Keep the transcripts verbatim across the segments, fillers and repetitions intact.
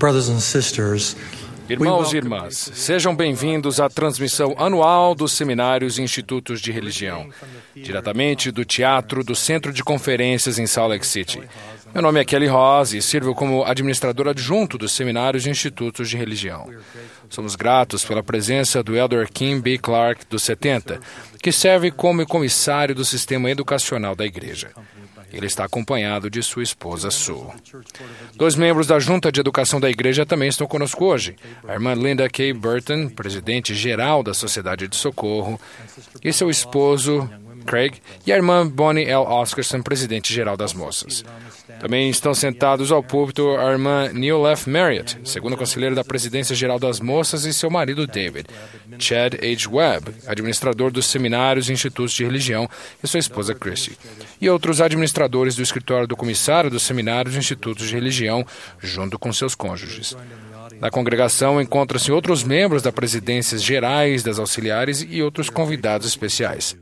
Brothers and sisters, Irmãos e irmãs, sejam bem-vindos à transmissão anual dos Seminários e Institutos de Religião, diretamente do Teatro do Centro de Conferências em Salt Lake City. Meu nome é Kelly Ross e sirvo como administrador adjunto dos Seminários e Institutos de Religião. Somos gratos pela presença do Elder Kim B. Clark, dos setenta, que serve como comissário do sistema educacional da igreja. Ele está acompanhado de sua esposa Sue. Dois membros da Junta de Educação da Igreja também estão conosco hoje. A irmã Linda K. Burton, presidente-geral da Sociedade de Socorro, e seu esposo Craig, e a irmã Bonnie L. Oscarson, presidente-geral das moças. Também estão sentados ao púlpito a irmã Neil F. Marriott, segunda conselheira da Presidência-Geral das Moças, e seu marido David, Chad H. Webb, administrador dos Seminários e Institutos de Religião, e sua esposa Christy, e outros administradores do escritório do comissário dos Seminários e Institutos de Religião, junto com seus cônjuges. Na congregação encontram-se outros membros da Presidências Gerais, das Auxiliares e outros convidados especiais.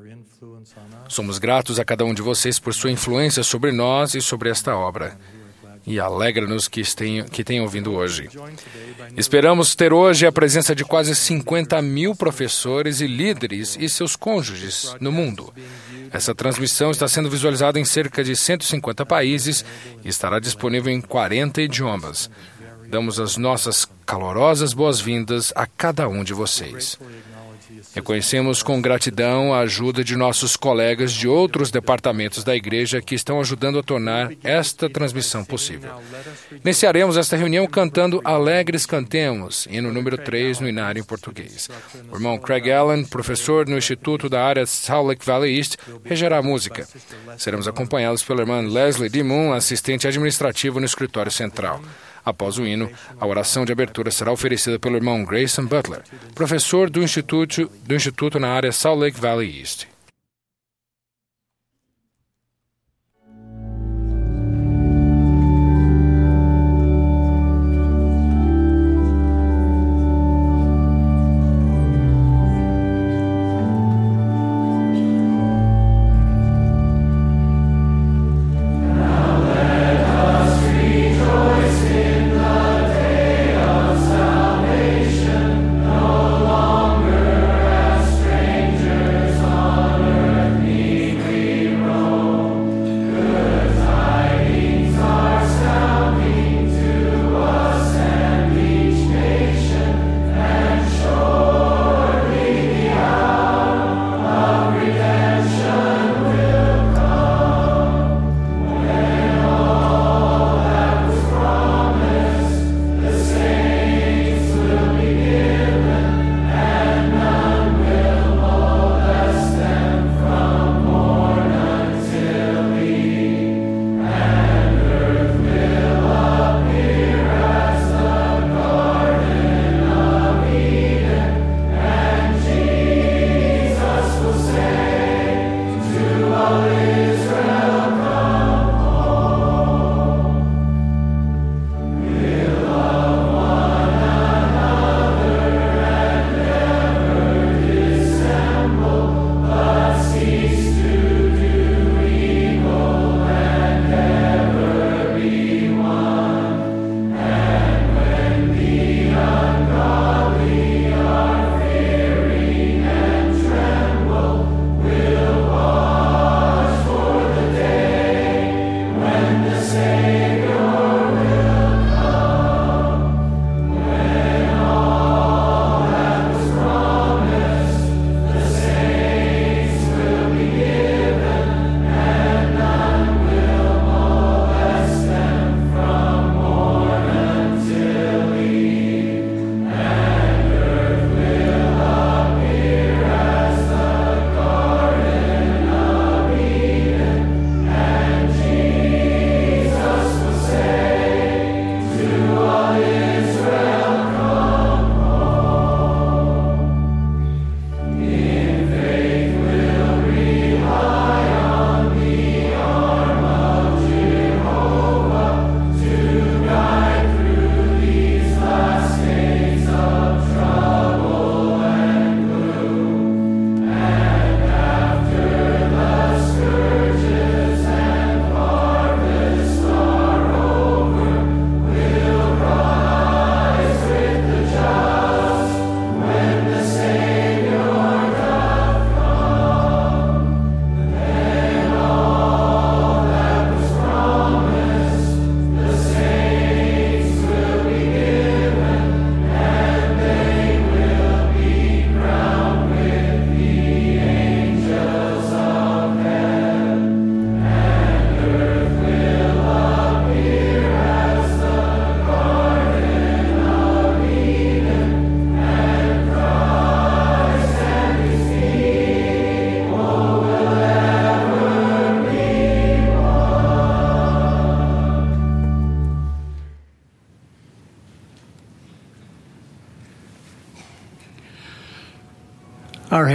Somos gratos a cada um de vocês por sua influência sobre nós e sobre esta obra. E alegra-nos que tenham, que tenham vindo hoje. Esperamos ter hoje a presença de quase cinquenta mil professores e líderes e seus cônjuges no mundo. Essa transmissão está sendo visualizada em cerca de cento e cinquenta países e estará disponível em quarenta idiomas. Damos as nossas calorosas boas-vindas a cada um de vocês. Reconhecemos com gratidão a ajuda de nossos colegas de outros departamentos da igreja que estão ajudando a tornar esta transmissão possível. Iniciaremos esta reunião cantando Alegres Cantemos, hino número três no inário em português. O irmão Craig Allen, professor no Instituto da área Salt Lake Valley East, regerá a música. Seremos acompanhados pela irmã Leslie D. Moon, assistente administrativo no escritório central. Após o hino, a oração de abertura será oferecida pelo irmão Grayson Butler, professor do Instituto, do Instituto na área Salt Lake Valley East. No longer as strangers on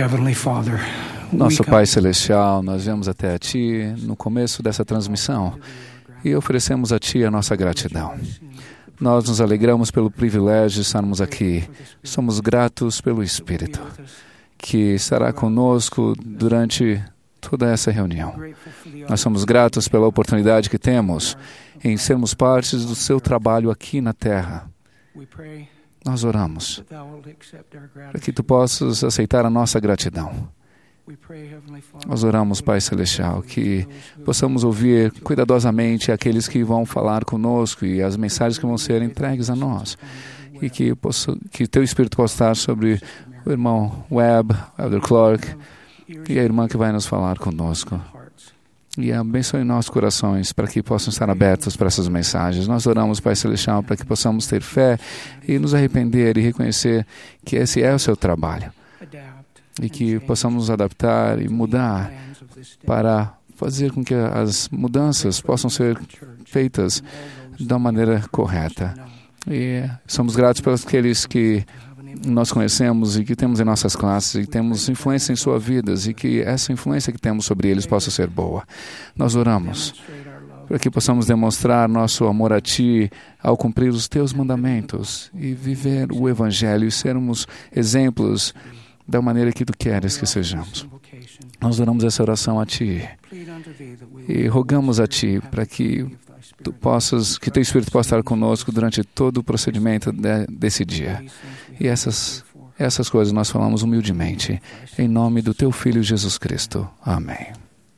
Heavenly Father, Nosso Pai Celestial, nós viemos até a Ti no começo dessa transmissão e oferecemos a Ti a nossa gratidão. Nós nos alegramos pelo privilégio de estarmos aqui. Somos gratos pelo Espírito, que estará conosco durante toda essa reunião. Nós somos gratos pela oportunidade que temos em sermos partes do Seu trabalho aqui na Terra. Nós oramos para que Tu possas aceitar a nossa gratidão. Nós oramos, Pai Celestial, que possamos ouvir cuidadosamente aqueles que vão falar conosco e as mensagens que vão ser entregues a nós. E que, possa, que Teu Espírito possa estar sobre o irmão Webb, o Elder Clark e a irmã que vai nos falar conosco. E abençoe nossos corações para que possam estar abertos para essas mensagens. Nós oramos, Pai Celestial, para que possamos ter fé e nos arrepender e reconhecer que esse é o Seu trabalho. E que possamos nos adaptar e mudar para fazer com que as mudanças possam ser feitas da maneira correta. E somos gratos pelos aqueles que nós conhecemos e que temos em nossas classes e que temos influência em suas vidas e que essa influência que temos sobre eles possa ser boa. Nós oramos para que possamos demonstrar nosso amor a Ti ao cumprir os Teus mandamentos e viver o Evangelho e sermos exemplos da maneira que Tu queres que sejamos. Nós oramos essa oração a Ti e rogamos a Ti para que Tu possas, que Teu Espírito possa estar conosco durante todo o procedimento de, desse dia. E essas, essas coisas nós falamos humildemente, em nome do Teu Filho Jesus Cristo. Amém.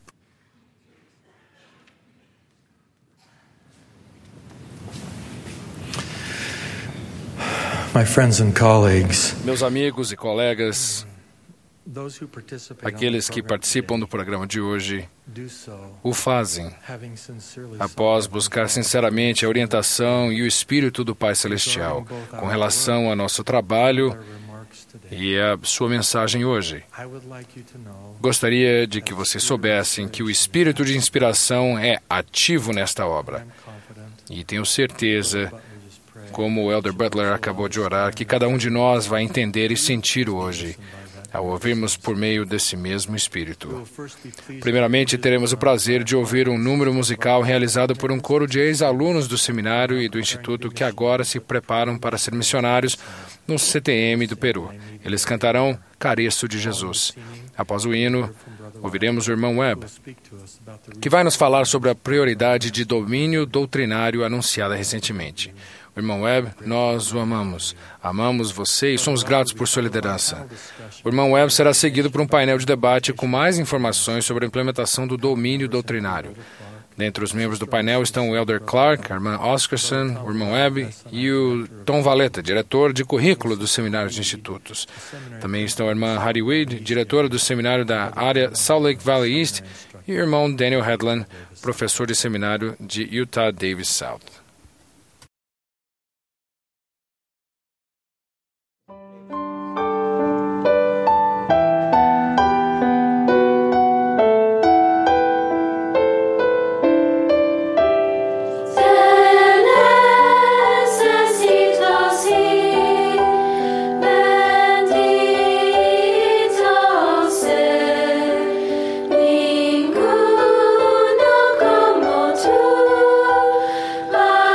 My friends and colleagues, Meus amigos e colegas, aqueles que participam do programa de hoje o fazem após buscar sinceramente a orientação e o Espírito do Pai Celestial com relação ao nosso trabalho e a sua mensagem hoje. Gostaria de que vocês soubessem que o Espírito de inspiração é ativo nesta obra. E tenho certeza, como o Elder Butler acabou de orar, que cada um de nós vai entender e sentir hoje, ao ouvirmos por meio desse mesmo Espírito. Primeiramente, teremos o prazer de ouvir um número musical realizado por um coro de ex-alunos do seminário e do Instituto que agora se preparam para ser missionários no C T M do Peru. Eles cantarão Careço de Jesus. Após o hino, ouviremos o irmão Webb, que vai nos falar sobre a prioridade de domínio doutrinário anunciada recentemente. Irmão Webb, nós o amamos. Amamos você e somos gratos por sua liderança. O irmão Webb será seguido por um painel de debate com mais informações sobre a implementação do domínio doutrinário. Dentre os membros do painel estão o Elder Clark, a irmã Oscarson, o irmão Webb e o Tom Valeta, diretor de currículo dos seminários de institutos. Também estão a irmã Hattie Weed, diretora do seminário da área Salt Lake Valley East, e o irmão Daniel Hedlund, professor de seminário de Utah Davis South. Ninguno como tú.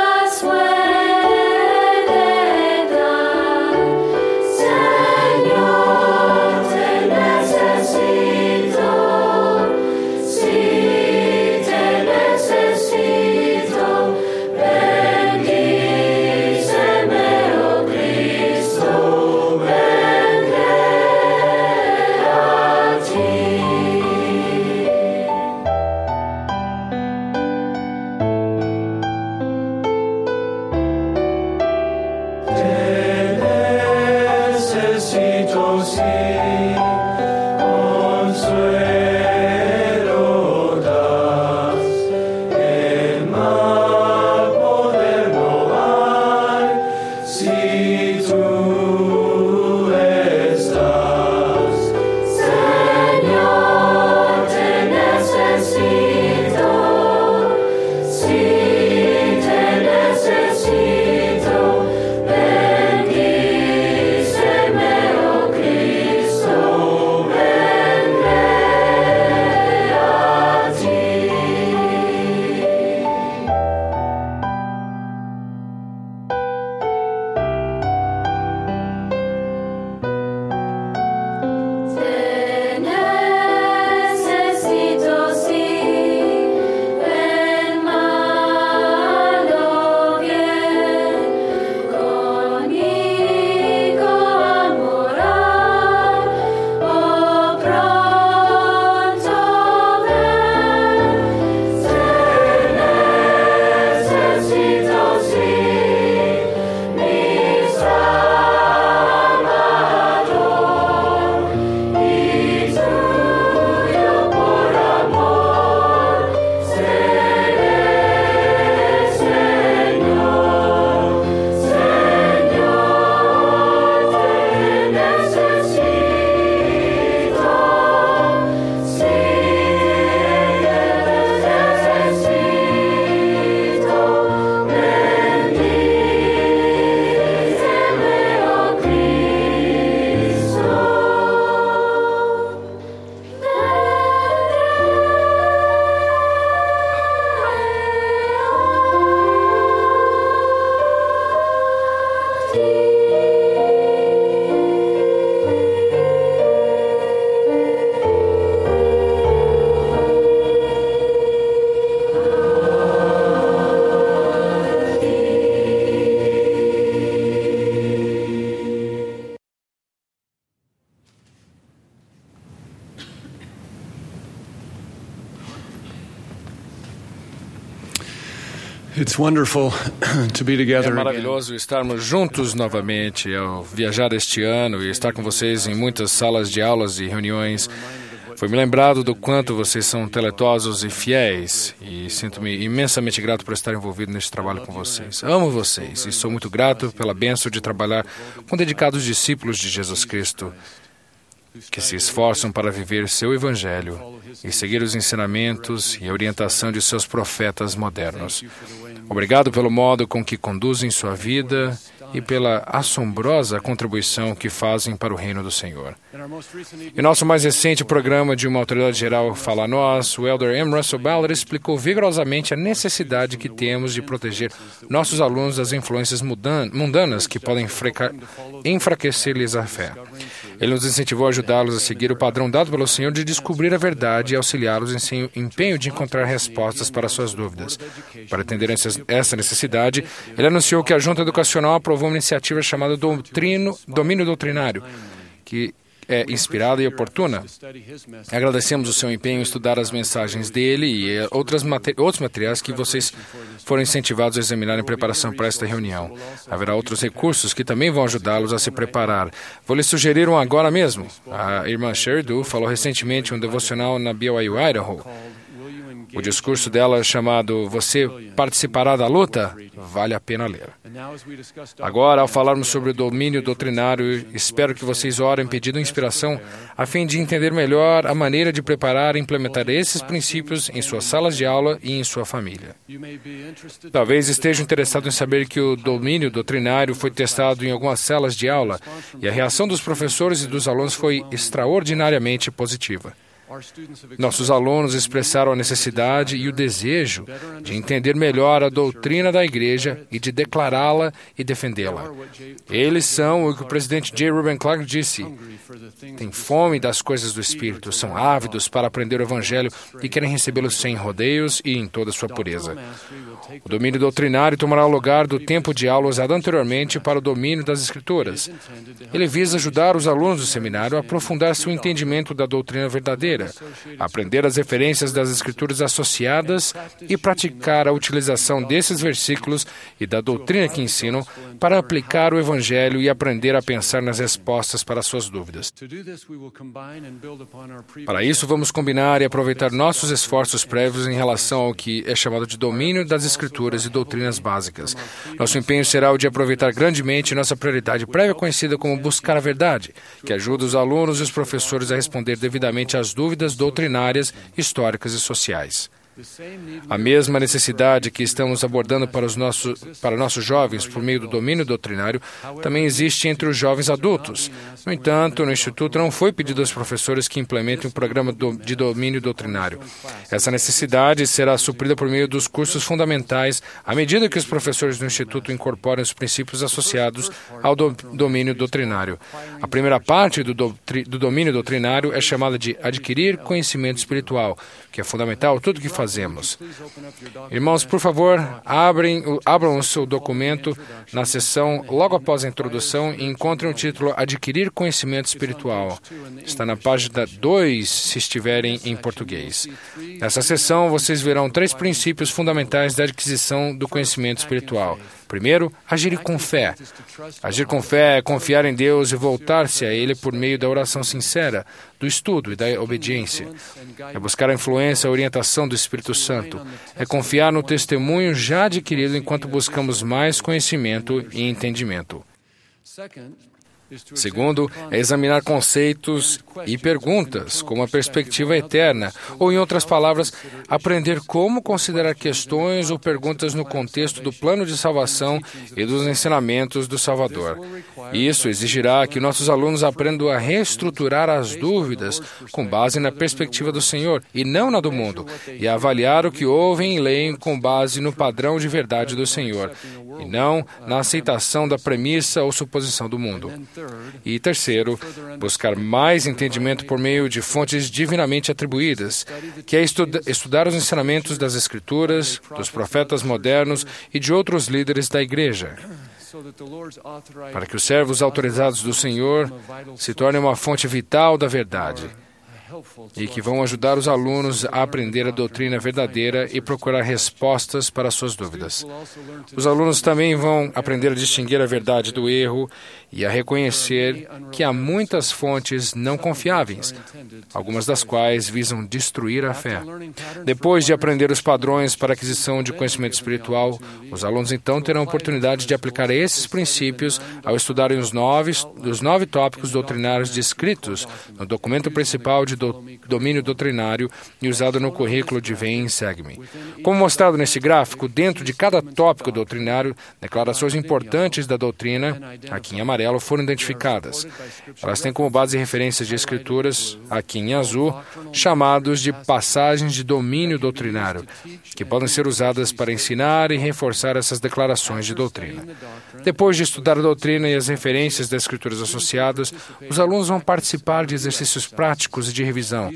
It's wonderful to be É together again. maravilhoso estarmos juntos novamente ao viajar este ano e estar com vocês em muitas salas de aulas e reuniões. Foi me lembrado do quanto vocês são talentosos e fiéis e sinto-me imensamente grato por estar envolvido neste trabalho com vocês. Amo vocês e sou muito grato pela bênção de trabalhar com dedicados discípulos de Jesus Cristo que se esforçam para viver seu Evangelho e seguir os ensinamentos e a orientação de seus profetas modernos. Obrigado pelo modo com que conduzem sua vida e pela assombrosa contribuição que fazem para o reino do Senhor. Em nosso mais recente programa de uma autoridade geral Fala a Nós, o Elder M. Russell Ballard explicou vigorosamente a necessidade que temos de proteger nossos alunos das influências mundanas que podem enfraquecer-lhes a fé. Ele nos incentivou a ajudá-los a seguir o padrão dado pelo Senhor de descobrir a verdade e auxiliá-los em seu empenho de encontrar respostas para suas dúvidas. Para atender essa necessidade, ele anunciou que a Junta Educacional aprovou uma iniciativa chamada Doutrino, Domínio Doutrinário, que é inspirada e oportuna. Agradecemos o seu empenho em estudar as mensagens dele e outras materi- outros materiais que vocês foram incentivados a examinar em preparação para esta reunião. Haverá outros recursos que também vão ajudá-los a se preparar. Vou lhes sugerir um agora mesmo. A irmã Sherry Du falou recentemente um devocional na B Y U Idaho. O discurso dela, chamado Você Participará da Luta, vale a pena ler. Agora, ao falarmos sobre o domínio doutrinário, espero que vocês orem pedindo inspiração a fim de entender melhor a maneira de preparar e implementar esses princípios em suas salas de aula e em sua família. Talvez estejam interessados em saber que o domínio doutrinário foi testado em algumas salas de aula e a reação dos professores e dos alunos foi extraordinariamente positiva. Nossos alunos expressaram a necessidade e o desejo de entender melhor a doutrina da Igreja e de declará-la e defendê-la. Eles são o que o presidente J. Reuben Clark disse: têm fome das coisas do Espírito, são ávidos para aprender o Evangelho e querem recebê-lo sem rodeios e em toda a sua pureza. O domínio doutrinário tomará o lugar do tempo de aula usado anteriormente para o domínio das Escrituras. Ele visa ajudar os alunos do seminário a aprofundar seu entendimento da doutrina verdadeira, aprender as referências das Escrituras associadas e praticar a utilização desses versículos e da doutrina que ensinam para aplicar o Evangelho e aprender a pensar nas respostas para suas dúvidas. Para isso, vamos combinar e aproveitar nossos esforços prévios em relação ao que é chamado de domínio das Escrituras e doutrinas básicas. Nosso empenho será o de aproveitar grandemente nossa prioridade prévia conhecida como buscar a verdade, que ajuda os alunos e os professores a responder devidamente às dúvidas doutrinárias, históricas e sociais. A mesma necessidade que estamos abordando para os nossos, para nossos jovens por meio do domínio doutrinário também existe entre os jovens adultos. No entanto, no Instituto não foi pedido aos professores que implementem um programa do, de domínio doutrinário. Essa necessidade será suprida por meio dos cursos fundamentais à medida que os professores do Instituto incorporem os princípios associados ao do, domínio doutrinário. A primeira parte do, do, do domínio doutrinário é chamada de adquirir conhecimento espiritual, que é fundamental tudo que fazemos. Irmãos, por favor, abrem, abram o seu documento na seção logo após a introdução e encontrem o título Adquirir Conhecimento Espiritual. Está na página dois, se estiverem em português. Nessa seção, vocês verão três princípios fundamentais da aquisição do conhecimento espiritual. Primeiro, agir com fé. Agir com fé é confiar em Deus e voltar-se a Ele por meio da oração sincera, do estudo e da obediência. É buscar a influência e a orientação do Espírito Santo. É confiar no testemunho já adquirido enquanto buscamos mais conhecimento e entendimento. Segundo, é examinar conceitos e perguntas com uma perspectiva eterna, ou, em outras palavras, aprender como considerar questões ou perguntas no contexto do plano de salvação e dos ensinamentos do Salvador. Isso exigirá que nossos alunos aprendam a reestruturar as dúvidas com base na perspectiva do Senhor e não na do mundo, e a avaliar o que ouvem e leem com base no padrão de verdade do Senhor, e não na aceitação da premissa ou suposição do mundo. E terceiro, buscar mais entendimento por meio de fontes divinamente atribuídas, que é estuda- estudar os ensinamentos das Escrituras, dos profetas modernos e de outros líderes da Igreja, para que os servos autorizados do Senhor se tornem uma fonte vital da verdade. e que vão ajudar os alunos a aprender a doutrina verdadeira e procurar respostas para suas dúvidas. Os alunos também vão aprender a distinguir a verdade do erro e a reconhecer que há muitas fontes não confiáveis, algumas das quais visam destruir a fé. Depois de aprender os padrões para a aquisição de conhecimento espiritual, os alunos então terão a oportunidade de aplicar esses princípios ao estudarem os nove, os nove tópicos doutrinários descritos no documento principal de do, domínio doutrinário e usado no currículo de Vem e Segue-me. Como mostrado nesse gráfico, dentro de cada tópico doutrinário, declarações importantes da doutrina, aqui em amarelo, foram identificadas. Elas têm como base referências de escrituras, aqui em azul, chamados de passagens de domínio doutrinário, que podem ser usadas para ensinar e reforçar essas declarações de doutrina. Depois de estudar a doutrina e as referências das escrituras associadas, os alunos vão participar de exercícios práticos e de revisão.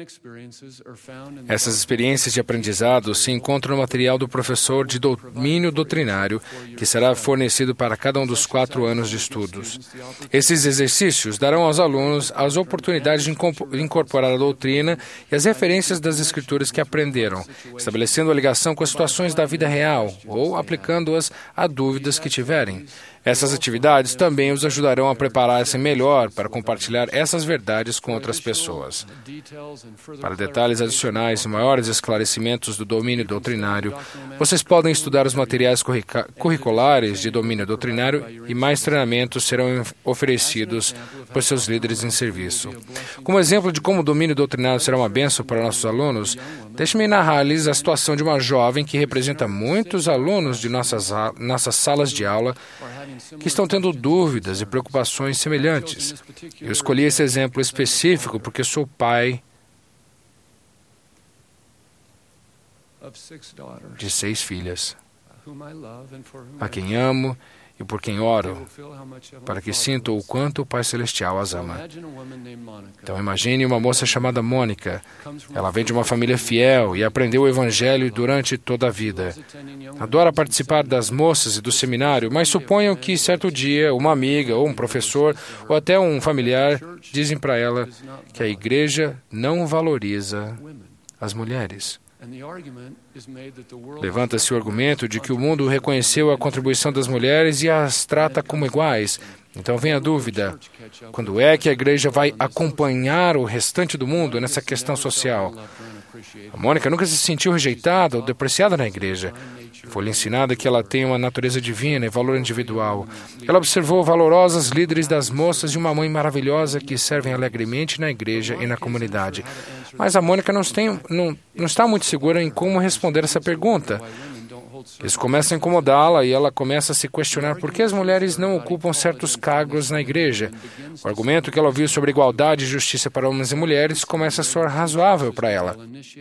Essas experiências de aprendizado se encontram no material do professor de domínio doutrinário, que será fornecido para cada um dos quatro anos de estudos. Esses exercícios darão aos alunos as oportunidades de incorporar a doutrina e as referências das escrituras que aprenderam, estabelecendo a ligação com as situações da vida real ou aplicando-as a dúvidas que tiverem. Essas atividades também os ajudarão a preparar-se melhor para compartilhar essas verdades com outras pessoas. Para detalhes adicionais e maiores esclarecimentos do domínio doutrinário, vocês podem estudar os materiais curriculares de domínio doutrinário e mais treinamentos serão oferecidos por seus líderes em serviço. Como exemplo de como o domínio doutrinário será uma bênção para nossos alunos, deixe-me narrar-lhes a situação de uma jovem que representa muitos alunos de nossas, nossas salas de aula que estão tendo dúvidas e preocupações semelhantes. Eu escolhi esse exemplo específico porque sou pai de seis filhas, a quem amo e por quem oro, para que sintam o quanto o Pai Celestial as ama. Então imagine uma moça chamada Mônica. Ela vem de uma família fiel e aprendeu o Evangelho durante toda a vida. Adora participar das moças e do seminário, mas suponham que certo dia uma amiga ou um professor ou até um familiar dizem para ela que a igreja não valoriza as mulheres. Levanta-se o argumento de que o mundo reconheceu a contribuição das mulheres e as trata como iguais. Então vem a dúvida: quando é que a igreja vai acompanhar o restante do mundo nessa questão social? A Mônica nunca se sentiu rejeitada ou depreciada na igreja. Foi-lhe ensinada que ela tem uma natureza divina e valor individual. Ela observou valorosas líderes das moças e uma mãe maravilhosa que servem alegremente na igreja e na comunidade. Mas a Mônica não, tem, não, não está muito segura em como responder essa pergunta. Isso começa a incomodá-la e ela começa a se questionar por que as mulheres não ocupam certos cargos na igreja. O argumento que ela ouviu sobre igualdade e justiça para homens e mulheres começa a soar razoável para ela.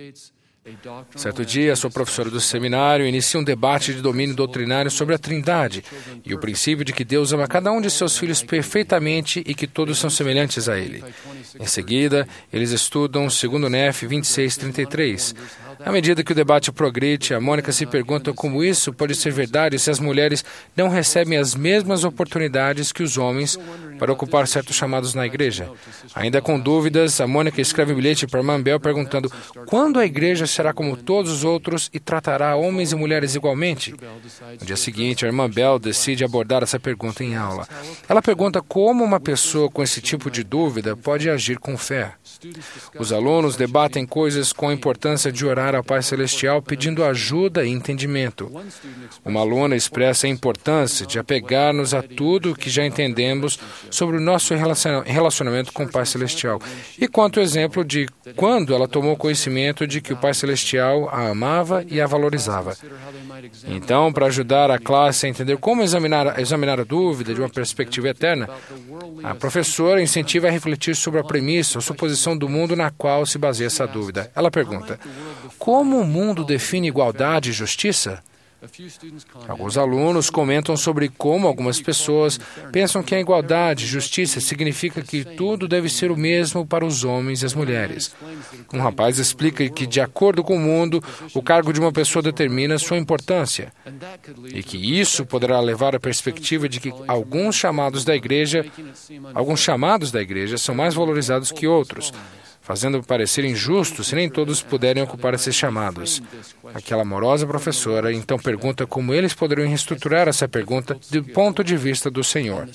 Certo dia, sua professora do seminário inicia um debate de domínio doutrinário sobre a Trindade e o princípio de que Deus ama cada um de seus filhos perfeitamente e que todos são semelhantes a Ele. Em seguida, eles estudam segundo Nef vinte e seis, trinta e três. À medida que o debate progride, a Mônica se pergunta como isso pode ser verdade se as mulheres não recebem as mesmas oportunidades que os homens para ocupar certos chamados na igreja. Ainda com dúvidas, a Mônica escreve um bilhete para Mambel perguntando quando a igreja será como todos os outros e tratará homens e mulheres igualmente. No dia seguinte, a irmã Bell decide abordar essa pergunta em aula. Ela pergunta como uma pessoa com esse tipo de dúvida pode agir com fé. Os alunos debatem coisas com a importância de orar ao Pai Celestial pedindo ajuda e entendimento. Uma aluna expressa a importância de apegar-nos a tudo o que já entendemos sobre o nosso relacionamento com o Pai Celestial e conta o exemplo de quando ela tomou conhecimento de que o Pai Celestial a amava e a valorizava. Então, para ajudar a classe a entender como examinar, examinar a dúvida de uma perspectiva eterna, a professora incentiva a refletir sobre a premissa ou suposição do mundo na qual se baseia essa dúvida. Ela pergunta: como o mundo define igualdade e justiça? Alguns alunos comentam sobre como algumas pessoas pensam que a igualdade e justiça significa que tudo deve ser o mesmo para os homens e as mulheres. Um rapaz explica que, de acordo com o mundo, o cargo de uma pessoa determina sua importância e que isso poderá levar à perspectiva de que alguns chamados da igreja, alguns chamados da igreja são mais valorizados que outros, fazendo parecer injusto se nem todos puderem ocupar esses chamados. Aquela amorosa professora então pergunta como eles poderiam reestruturar essa pergunta do ponto de vista do Senhor.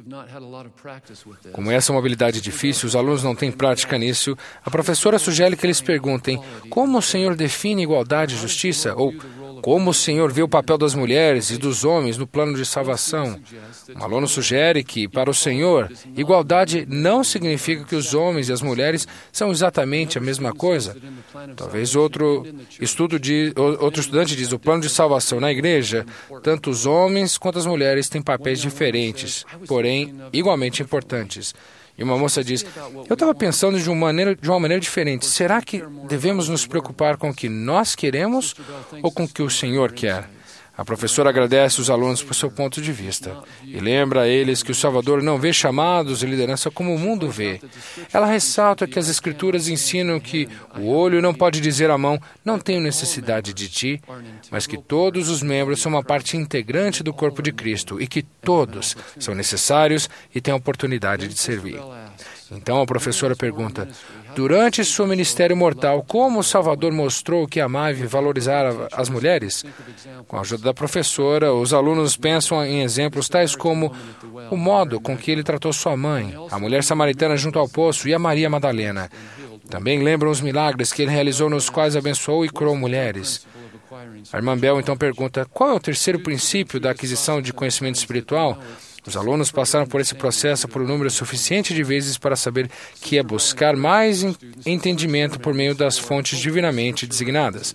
Como essa é uma habilidade difícil, os alunos não têm prática nisso, a professora sugere que eles perguntem como o Senhor define igualdade e justiça, ou como o Senhor vê o papel das mulheres e dos homens no plano de salvação. Um aluno sugere que, para o Senhor, igualdade não significa que os homens e as mulheres são exatamente a mesma coisa. Talvez outro, estudo de, outro estudante diz, o plano de salvação na igreja, tanto os homens quanto as mulheres têm papéis diferentes, porém igualmente importantes. E uma moça diz, eu estava pensando de uma, maneira, de uma maneira diferente. Será que devemos nos preocupar com o que nós queremos ou com o que o Senhor quer? A professora agradece os alunos por seu ponto de vista e lembra a eles que o Salvador não vê chamados e liderança como o mundo vê. Ela ressalta que as Escrituras ensinam que o olho não pode dizer à mão, não tenho necessidade de ti, mas que todos os membros são uma parte integrante do corpo de Cristo e que todos são necessários e têm a oportunidade de servir. Então a professora pergunta, durante seu ministério mortal, como o Salvador mostrou que amava e valorizava as mulheres? Com a ajuda da professora, os alunos pensam em exemplos tais como o modo com que ele tratou sua mãe, a mulher samaritana junto ao poço e a Maria Madalena. Também lembram os milagres que ele realizou nos quais abençoou e curou mulheres. A irmã Bell então pergunta, qual é o terceiro princípio da aquisição de conhecimento espiritual? Os alunos passaram por esse processo por um número suficiente de vezes para saber que é buscar mais entendimento por meio das fontes divinamente designadas.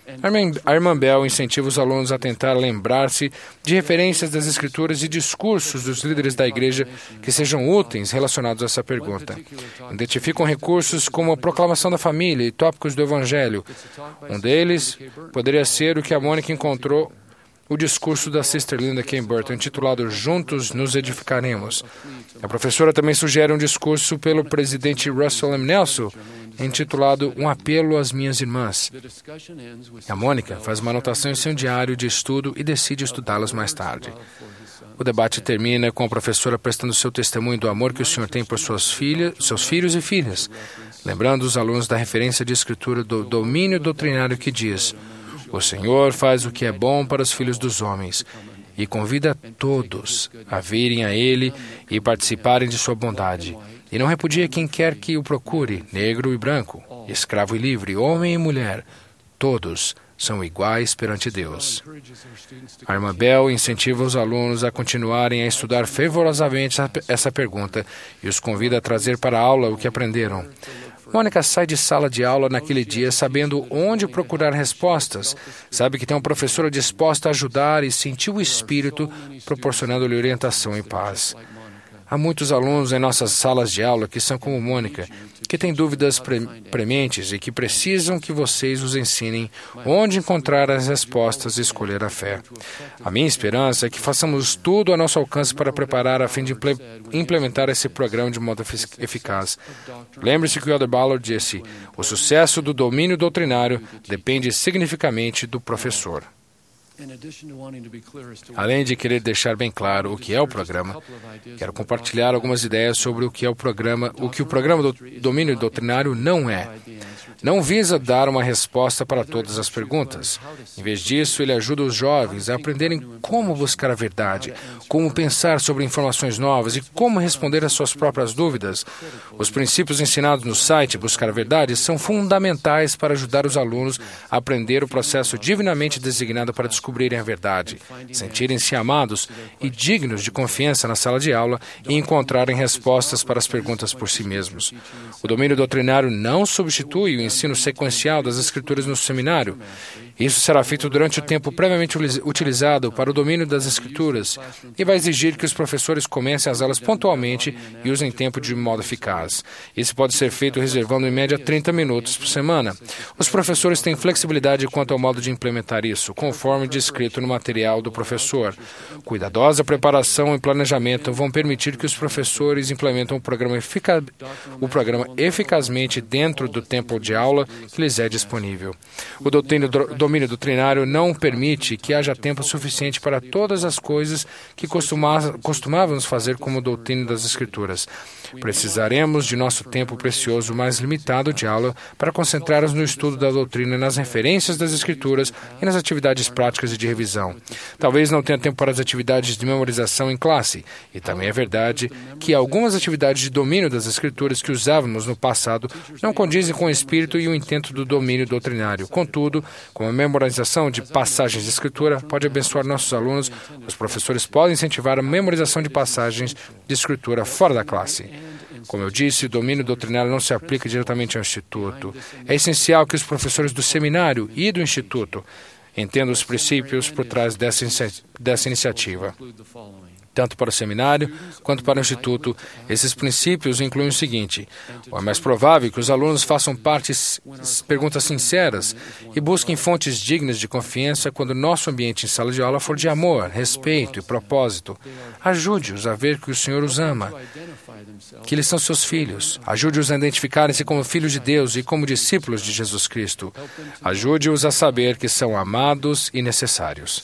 A irmã Bell incentiva os alunos a tentar lembrar-se de referências das Escrituras e discursos dos líderes da igreja que sejam úteis relacionados a essa pergunta. Identificam recursos como a proclamação da família e tópicos do Evangelho. Um deles poderia ser o que a Mônica encontrou o discurso da Sister Linda K. Burton, intitulado Juntos nos Edificaremos. A professora também sugere um discurso pelo presidente Russell M. Nelson, intitulado Um Apelo às Minhas Irmãs. A Mônica faz uma anotação em seu diário de estudo e decide estudá-las mais tarde. O debate termina com a professora prestando seu testemunho do amor que o Senhor tem por suas filhas, seus filhos e filhas, lembrando os alunos da referência de escritura do domínio doutrinário que diz: o Senhor faz o que é bom para os filhos dos homens e convida todos a virem a Ele e participarem de sua bondade. E não repudia quem quer que o procure, negro e branco, escravo e livre, homem e mulher. Todos são iguais perante Deus. A irmã Bell incentiva os alunos a continuarem a estudar fervorosamente essa pergunta e os convida a trazer para a aula o que aprenderam. Mônica sai de sala de aula naquele dia sabendo onde procurar respostas, sabe que tem uma professora disposta a ajudar e sentiu o Espírito proporcionando-lhe orientação e paz. Há muitos alunos em nossas salas de aula que são como Mônica, que têm dúvidas pre- prementes e que precisam que vocês os ensinem onde encontrar as respostas e escolher a fé. A minha esperança é que façamos tudo a nosso alcance para preparar a fim de imple- implementar esse programa de modo efic- eficaz. Lembre-se que o Elder Ballard disse, o sucesso do domínio doutrinário depende significativamente do professor. Além de querer deixar bem claro o que é o programa, quero compartilhar algumas ideias sobre o que é o programa, o que o programa do domínio doutrinário não é. Não visa dar uma resposta para todas as perguntas. Em vez disso, ele ajuda os jovens a aprenderem como buscar a verdade, como pensar sobre informações novas e como responder às suas próprias dúvidas. Os princípios ensinados no site Buscar a Verdade são fundamentais para ajudar os alunos a aprender o processo divinamente designado para descobrirem a verdade, sentirem-se amados e dignos de confiança na sala de aula e encontrarem respostas para as perguntas por si mesmos. O domínio doutrinário não substitui o ensino sequencial das Escrituras no seminário. Isso será feito durante o tempo previamente utilizado para o domínio das Escrituras e vai exigir que os professores comecem as aulas pontualmente e usem tempo de modo eficaz. Isso pode ser feito reservando em média trinta minutos por semana. Os professores têm flexibilidade quanto ao modo de implementar isso, conforme descrito no material do professor. Cuidadosa preparação e planejamento vão permitir que os professores implementem o programa, efica... o programa eficazmente dentro do tempo de aula que lhes é disponível. O domínio domínio doutrinário não permite que haja tempo suficiente para todas as coisas que costuma, costumávamos fazer como doutrina das Escrituras. Precisaremos de nosso tempo precioso mais limitado de aula para concentrar-nos no estudo da doutrina, nas referências das Escrituras e nas atividades práticas e de revisão. Talvez não tenha tempo para as atividades de memorização em classe. E também é verdade que algumas atividades de domínio das Escrituras que usávamos no passado não condizem com o espírito e o intento do domínio doutrinário. Contudo, como a memorização de passagens de Escritura pode abençoar nossos alunos, os professores podem incentivar a memorização de passagens de Escritura fora da classe. Como eu disse, o domínio doutrinário não se aplica diretamente ao Instituto. É essencial que os professores do seminário e do Instituto entendam os princípios por trás dessa, inicia- dessa iniciativa. Tanto para o seminário quanto para o Instituto, esses princípios incluem o seguinte: é mais provável que os alunos façam partes, perguntas sinceras e busquem fontes dignas de confiança quando nosso ambiente em sala de aula for de amor, respeito e propósito. Ajude-os a ver que o Senhor os ama, que eles são seus filhos. Ajude-os a identificarem-se como filhos de Deus e como discípulos de Jesus Cristo. Ajude-os a saber que são amados e necessários.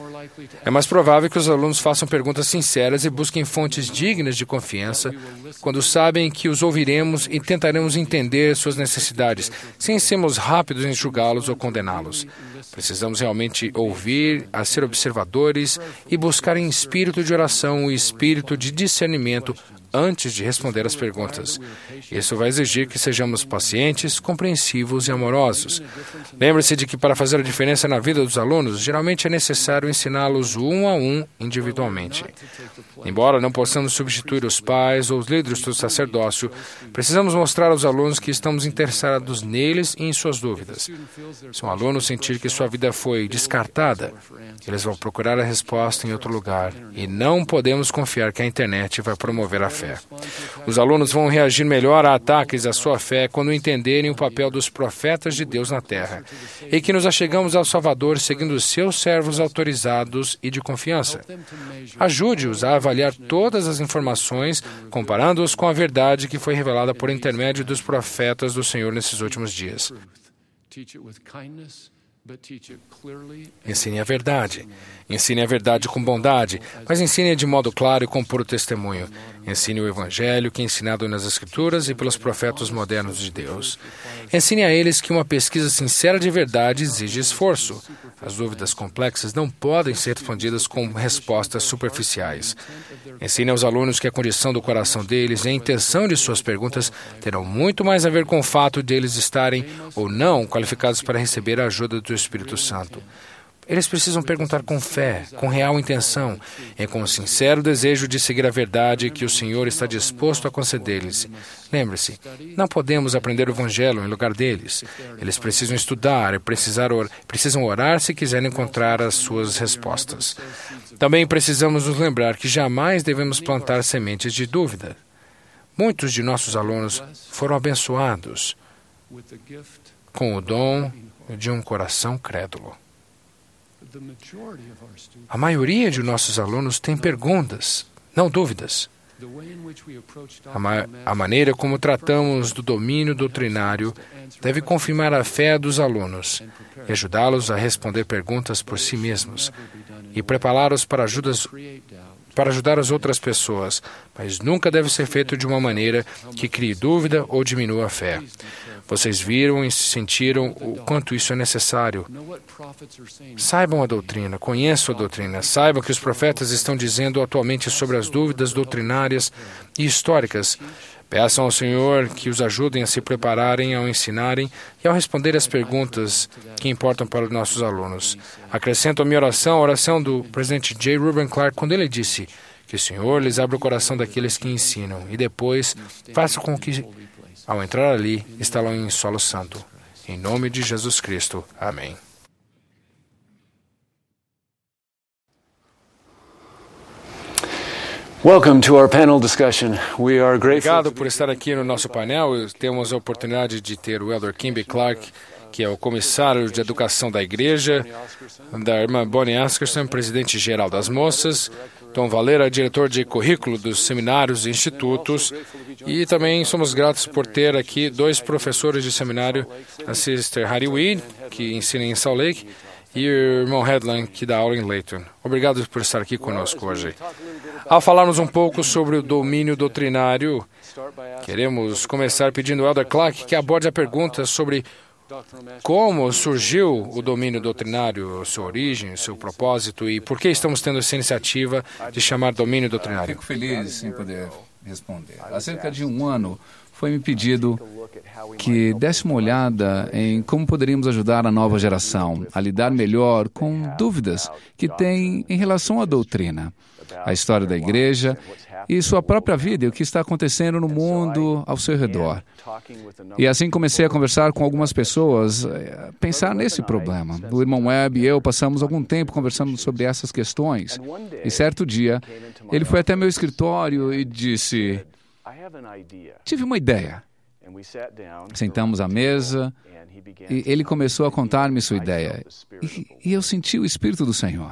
É mais provável que os alunos façam perguntas sinceras e busquem fontes dignas de confiança quando sabem que os ouviremos e tentaremos entender suas necessidades, sem sermos rápidos em julgá-los ou condená-los. Precisamos realmente ouvir, a ser observadores e buscar em espírito de oração e espírito de discernimento antes de responder às perguntas. Isso vai exigir que sejamos pacientes, compreensivos e amorosos. Lembre-se de que para fazer a diferença na vida dos alunos, geralmente é necessário ensiná-los um a um individualmente. Embora não possamos substituir os pais ou os líderes do sacerdócio, precisamos mostrar aos alunos que estamos interessados neles e em suas dúvidas. Se um aluno sentir que sua vida foi descartada, eles vão procurar a resposta em outro lugar e não podemos confiar que a internet vai promover a fé. Os alunos vão reagir melhor a ataques à sua fé quando entenderem o papel dos profetas de Deus na Terra e que nos achegamos ao Salvador seguindo os seus servos autorizados e de confiança. Ajude-os a avaliar todas as informações, comparando-os com a verdade que foi revelada por intermédio dos profetas do Senhor nesses últimos dias. Ensine a verdade. Ensine a verdade com bondade, mas ensine de modo claro e com puro testemunho. Ensine o Evangelho que é ensinado nas Escrituras e pelos profetas modernos de Deus. Ensine a eles que uma pesquisa sincera de verdade exige esforço. As dúvidas complexas não podem ser respondidas com respostas superficiais. Ensine aos alunos que a condição do coração deles e a intenção de suas perguntas terão muito mais a ver com o fato de eles estarem ou não qualificados para receber a ajuda do Espírito Santo. Eles precisam perguntar com fé, com real intenção e com o sincero desejo de seguir a verdade que o Senhor está disposto a conceder-lhes. Lembre-se, não podemos aprender o Evangelho em lugar deles. Eles precisam estudar e precisar or- precisam orar se quiserem encontrar as suas respostas. Também precisamos nos lembrar que jamais devemos plantar sementes de dúvida. Muitos de nossos alunos foram abençoados com o dom de um coração crédulo. A maioria de nossos alunos tem perguntas, não dúvidas. A, ma- a maneira como tratamos do domínio doutrinário deve confirmar a fé dos alunos e ajudá-los a responder perguntas por si mesmos e prepará-los para, ajudas, para ajudar as outras pessoas, mas nunca deve ser feito de uma maneira que crie dúvida ou diminua a fé. Vocês viram e sentiram o quanto isso é necessário. Saibam a doutrina, conheçam a doutrina, saibam o que os profetas estão dizendo atualmente sobre as dúvidas doutrinárias e históricas. Peçam ao Senhor que os ajudem a se prepararem ao ensinarem e ao responder as perguntas que importam para os nossos alunos. Acrescento a minha oração, a oração do presidente J. Reuben Clark, quando ele disse que o Senhor lhes abre o coração daqueles que ensinam e depois faça com que, ao entrar ali, estalam em solo santo. Em nome de Jesus Cristo. Amém. Welcome to our panel discussion. We are grateful. Obrigado por estar aqui no nosso painel. Temos a oportunidade de ter o Elder Kimby Clark que é o comissário de educação da igreja, da irmã Bonnie Askerson, presidente-geral das moças, Tom Valera, diretor de currículo dos seminários e institutos, e também somos gratos por ter aqui dois professores de seminário, a Sister Harry Weed, que ensina em Salt Lake, e o irmão Headland, que dá aula em Layton. Obrigado por estar aqui conosco hoje. Ao falarmos um pouco sobre o domínio doutrinário, queremos começar pedindo ao Elder Clark que aborde a pergunta sobre como surgiu o domínio doutrinário, sua origem, seu propósito e por que estamos tendo essa iniciativa de chamar domínio doutrinário. Fico feliz em poder responder. Há cerca de um ano foi-me pedido que desse uma olhada em como poderíamos ajudar a nova geração a lidar melhor com dúvidas que tem em relação à doutrina, a história da igreja e sua própria vida e o que está acontecendo no mundo ao seu redor. E assim comecei a conversar com algumas pessoas, pensar nesse problema. O irmão Webb e eu passamos algum tempo conversando sobre essas questões. E certo dia, ele foi até meu escritório e disse: tive uma ideia. Sentamos à mesa e ele começou a contar-me sua ideia. E, e eu senti o Espírito do Senhor.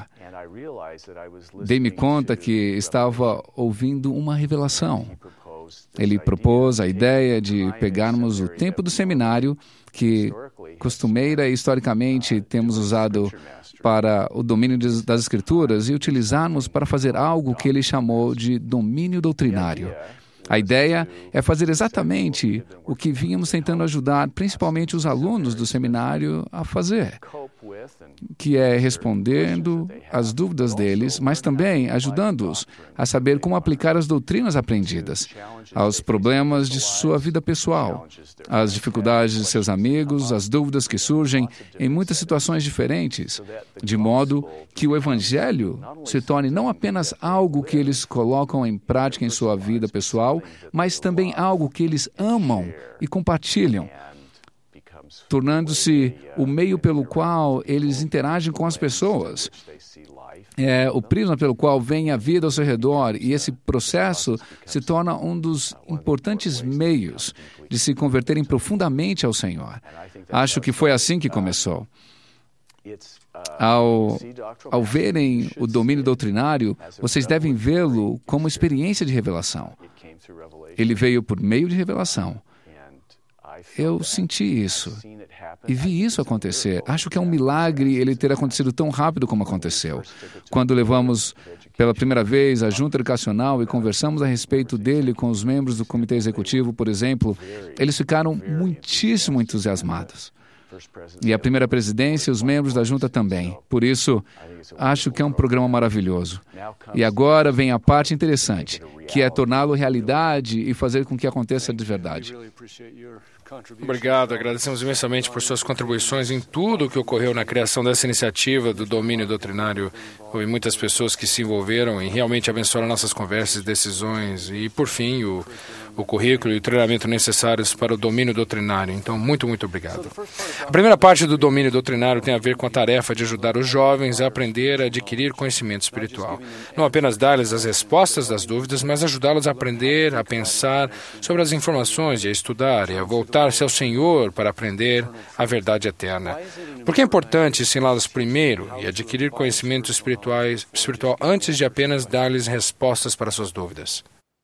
Dei-me conta que estava ouvindo uma revelação. Ele propôs a ideia de pegarmos o tempo do seminário, que costumeira e historicamente temos usado para o domínio das Escrituras, e utilizarmos para fazer algo que ele chamou de domínio doutrinário. A ideia é fazer exatamente o que vínhamos tentando ajudar, principalmente os alunos do seminário, a fazer, que é respondendo às dúvidas deles, mas também ajudando-os a saber como aplicar as doutrinas aprendidas aos problemas de sua vida pessoal, às dificuldades de seus amigos, às dúvidas que surgem em muitas situações diferentes, de modo que o Evangelho se torne não apenas algo que eles colocam em prática em sua vida pessoal, mas também algo que eles amam e compartilham, tornando-se o meio pelo qual eles interagem com as pessoas. É o prisma pelo qual vem a vida ao seu redor, e esse processo se torna um dos importantes meios de se converterem profundamente ao Senhor. Acho que foi assim que começou. Ao, ao verem o domínio doutrinário, vocês devem vê-lo como experiência de revelação. Ele veio por meio de revelação. Eu senti isso e vi isso acontecer. Acho que é um milagre ele ter acontecido tão rápido como aconteceu. Quando levamos pela primeira vez a junta educacional e conversamos a respeito dele com os membros do comitê executivo, por exemplo, eles ficaram muitíssimo entusiasmados. E a primeira presidência e os membros da junta também. Por isso, acho que é um programa maravilhoso. E agora vem a parte interessante, que é torná-lo realidade e fazer com que aconteça de verdade. Obrigado, agradecemos imensamente por suas contribuições em tudo o que ocorreu na criação dessa iniciativa do domínio doutrinário. Houve muitas pessoas que se envolveram e realmente abençoaram nossas conversas e decisões. E, por fim, o, o currículo e o treinamento necessários para o domínio doutrinário. Então, muito, muito obrigado. A primeira parte do domínio doutrinário tem a ver com a tarefa de ajudar os jovens a aprender a adquirir conhecimento espiritual. Não apenas dar-lhes as respostas das dúvidas, mas ajudá-los a aprender, a pensar sobre as informações e a estudar e a voltar-se ao Senhor para aprender a verdade eterna. Por que é importante ensiná-los primeiro e adquirir conhecimento espirituais, espiritual antes de apenas dar-lhes respostas para suas dúvidas?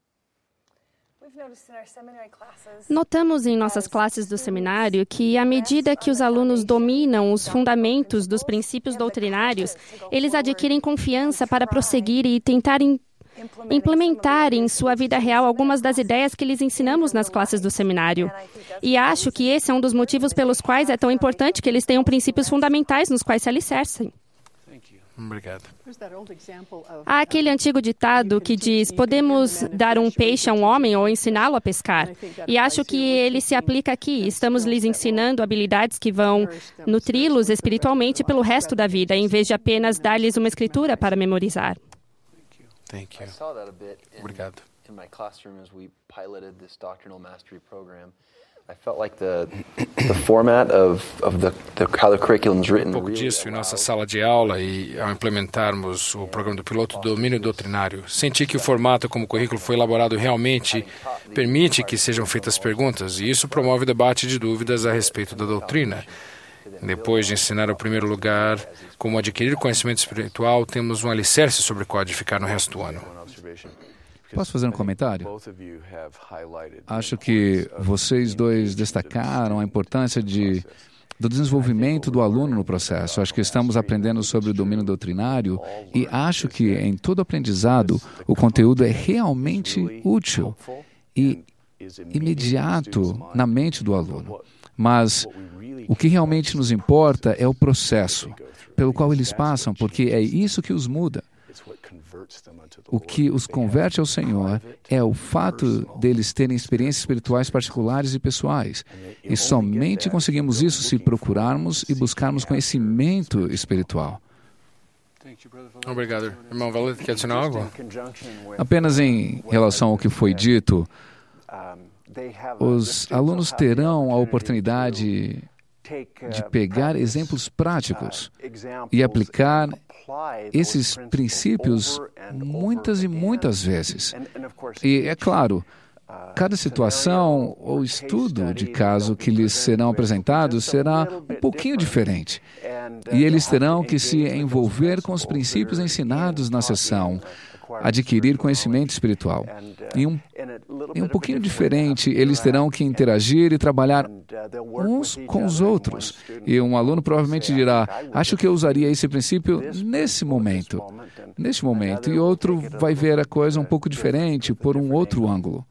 Notamos em nossas classes do seminário que, à medida que os alunos dominam os fundamentos dos princípios doutrinários, eles adquirem confiança para prosseguir e tentar implementar em sua vida real algumas das ideias que lhes ensinamos nas classes do seminário. E acho que esse é um dos motivos pelos quais é tão importante que eles tenham princípios fundamentais nos quais se alicercem. Obrigado. Há aquele antigo ditado que diz: podemos dar um peixe a um homem ou ensiná-lo a pescar. E acho que ele se aplica aqui. Estamos lhes ensinando habilidades que vão nutri-los espiritualmente pelo resto da vida, em vez de apenas dar-lhes uma escritura para memorizar. Thank you. Obrigado. In my classroom as we piloted this doctrinal mastery program, I felt like the the format of of the, the how the curriculum is written. Um pouco disso em nossa sala de aula e ao implementarmos o programa do piloto do domínio doutrinário, senti que o formato como o currículo foi elaborado realmente permite que sejam feitas perguntas e isso promove o debate de dúvidas a respeito da doutrina. Depois de ensinar o primeiro lugar, como adquirir conhecimento espiritual, temos um alicerce sobre o qual edificar no resto do ano. Posso fazer um comentário? Acho que vocês dois destacaram a importância de, do desenvolvimento do aluno no processo. Acho que estamos aprendendo sobre o domínio doutrinário e acho que em todo aprendizado o conteúdo é realmente útil e imediato na mente do aluno. Mas o que realmente nos importa é o processo pelo qual eles passam, porque é isso que os muda. O que os converte ao Senhor é o fato deles terem experiências espirituais particulares e pessoais. E somente conseguimos isso se procurarmos e buscarmos conhecimento espiritual. Obrigado. Irmão Valer, quer adicionar algo? Apenas em relação ao que foi dito, os alunos terão a oportunidade de pegar exemplos práticos e aplicar esses princípios muitas e muitas vezes. E, é claro, cada situação ou estudo de caso que lhes serão apresentados será um pouquinho diferente. E eles terão que se envolver com os princípios ensinados na sessão, adquirir conhecimento espiritual. E um, e um pouquinho diferente, eles terão que interagir e trabalhar uns com os outros. E um aluno provavelmente dirá, acho que eu usaria esse princípio nesse momento, neste momento. E outro vai ver a coisa um pouco diferente, por um outro ângulo.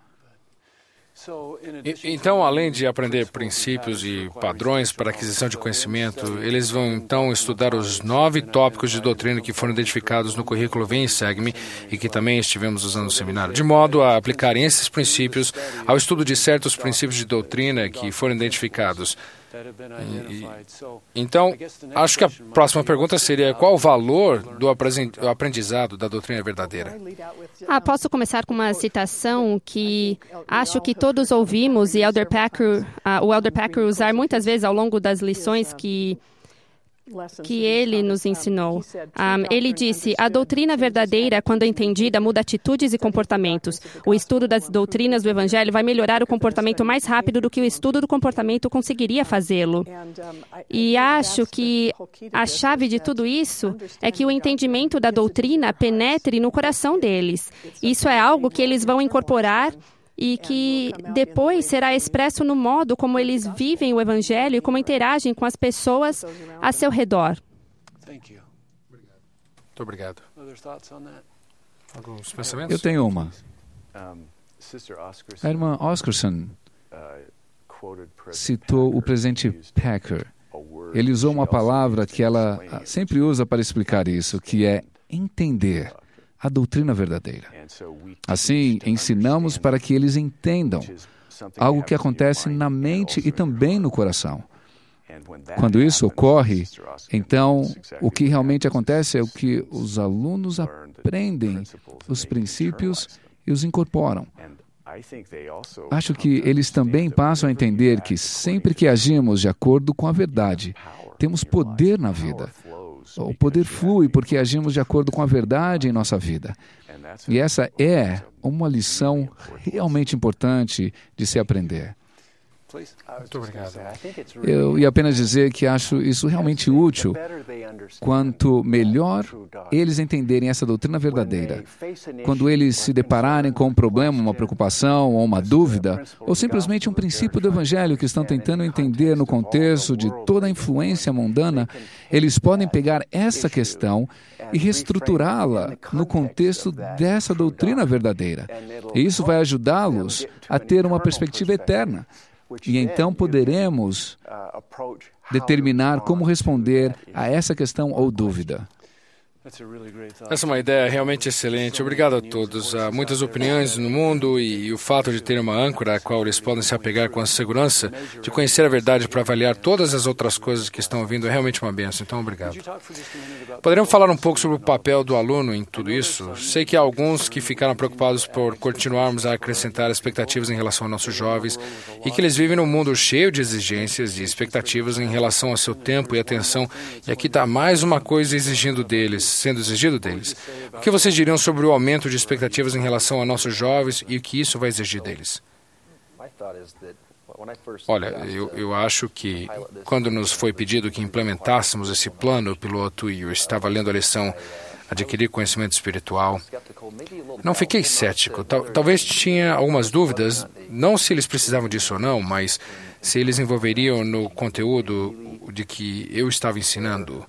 Então, além de aprender princípios e padrões para aquisição de conhecimento, eles vão então estudar os nove tópicos de doutrina que foram identificados no currículo Vem e Segue-me e que também estivemos usando no seminário, de modo a aplicarem esses princípios ao estudo de certos princípios de doutrina que foram identificados. E, e, então, acho que a próxima pergunta seria qual o valor do aprendizado da doutrina verdadeira? Ah, posso começar com uma citação que acho que todos ouvimos e Elder Packer, uh, o Elder Packer usar muitas vezes ao longo das lições que que ele nos ensinou. Um, ele disse, a doutrina verdadeira, quando entendida, muda atitudes e comportamentos. O estudo das doutrinas do Evangelho vai melhorar o comportamento mais rápido do que o estudo do comportamento conseguiria fazê-lo. E acho que a chave de tudo isso é que o entendimento da doutrina penetre no coração deles. Isso é algo que eles vão incorporar e que depois será expresso no modo como eles vivem o Evangelho e como interagem com as pessoas a seu redor. Muito obrigado. Alguns pensamentos? Eu tenho uma. A irmã Oscarson citou o presidente Packer. Ele usou uma palavra que ela sempre usa para explicar isso, que é entender a doutrina verdadeira. Assim, ensinamos para que eles entendam algo que acontece na mente e também no coração. Quando isso ocorre, então, o que realmente acontece é o que os alunos aprendem os princípios e os incorporam. Acho que eles também passam a entender que sempre que agimos de acordo com a verdade, temos poder na vida. O poder flui porque agimos de acordo com a verdade em nossa vida. E essa é uma lição realmente importante de se aprender. Muito obrigado. Eu ia apenas dizer que acho isso realmente útil. Quanto melhor eles entenderem essa doutrina verdadeira, quando eles se depararem com um problema, uma preocupação ou uma dúvida, ou simplesmente um princípio do Evangelho que estão tentando entender no contexto de toda a influência mundana, eles podem pegar essa questão e reestruturá-la no contexto dessa doutrina verdadeira. E isso vai ajudá-los a ter uma perspectiva eterna. E então poderemos determinar como responder a essa questão ou dúvida. Essa é uma ideia realmente excelente. Obrigado a todos. Há muitas opiniões no mundo e, e o fato de ter uma âncora a qual eles podem se apegar com a segurança de conhecer a verdade para avaliar todas as outras coisas que estão vindo é realmente uma bênção. Então, obrigado. Poderíamos falar um pouco sobre o papel do aluno em tudo isso? Sei que há alguns que ficaram preocupados por continuarmos a acrescentar expectativas em relação aos nossos jovens e que eles vivem num mundo cheio de exigências e expectativas em relação ao seu tempo e atenção. E aqui está mais uma coisa exigindo deles. sendo exigido deles. O que vocês diriam sobre o aumento de expectativas em relação a nossos jovens e o que isso vai exigir deles? Olha, eu, eu acho que quando nos foi pedido que implementássemos esse plano piloto e eu estava lendo a lição Adquirir Conhecimento Espiritual, não fiquei cético. Tal, talvez tinha algumas dúvidas, não se eles precisavam disso ou não, mas se eles envolveriam no conteúdo de que eu estava ensinando.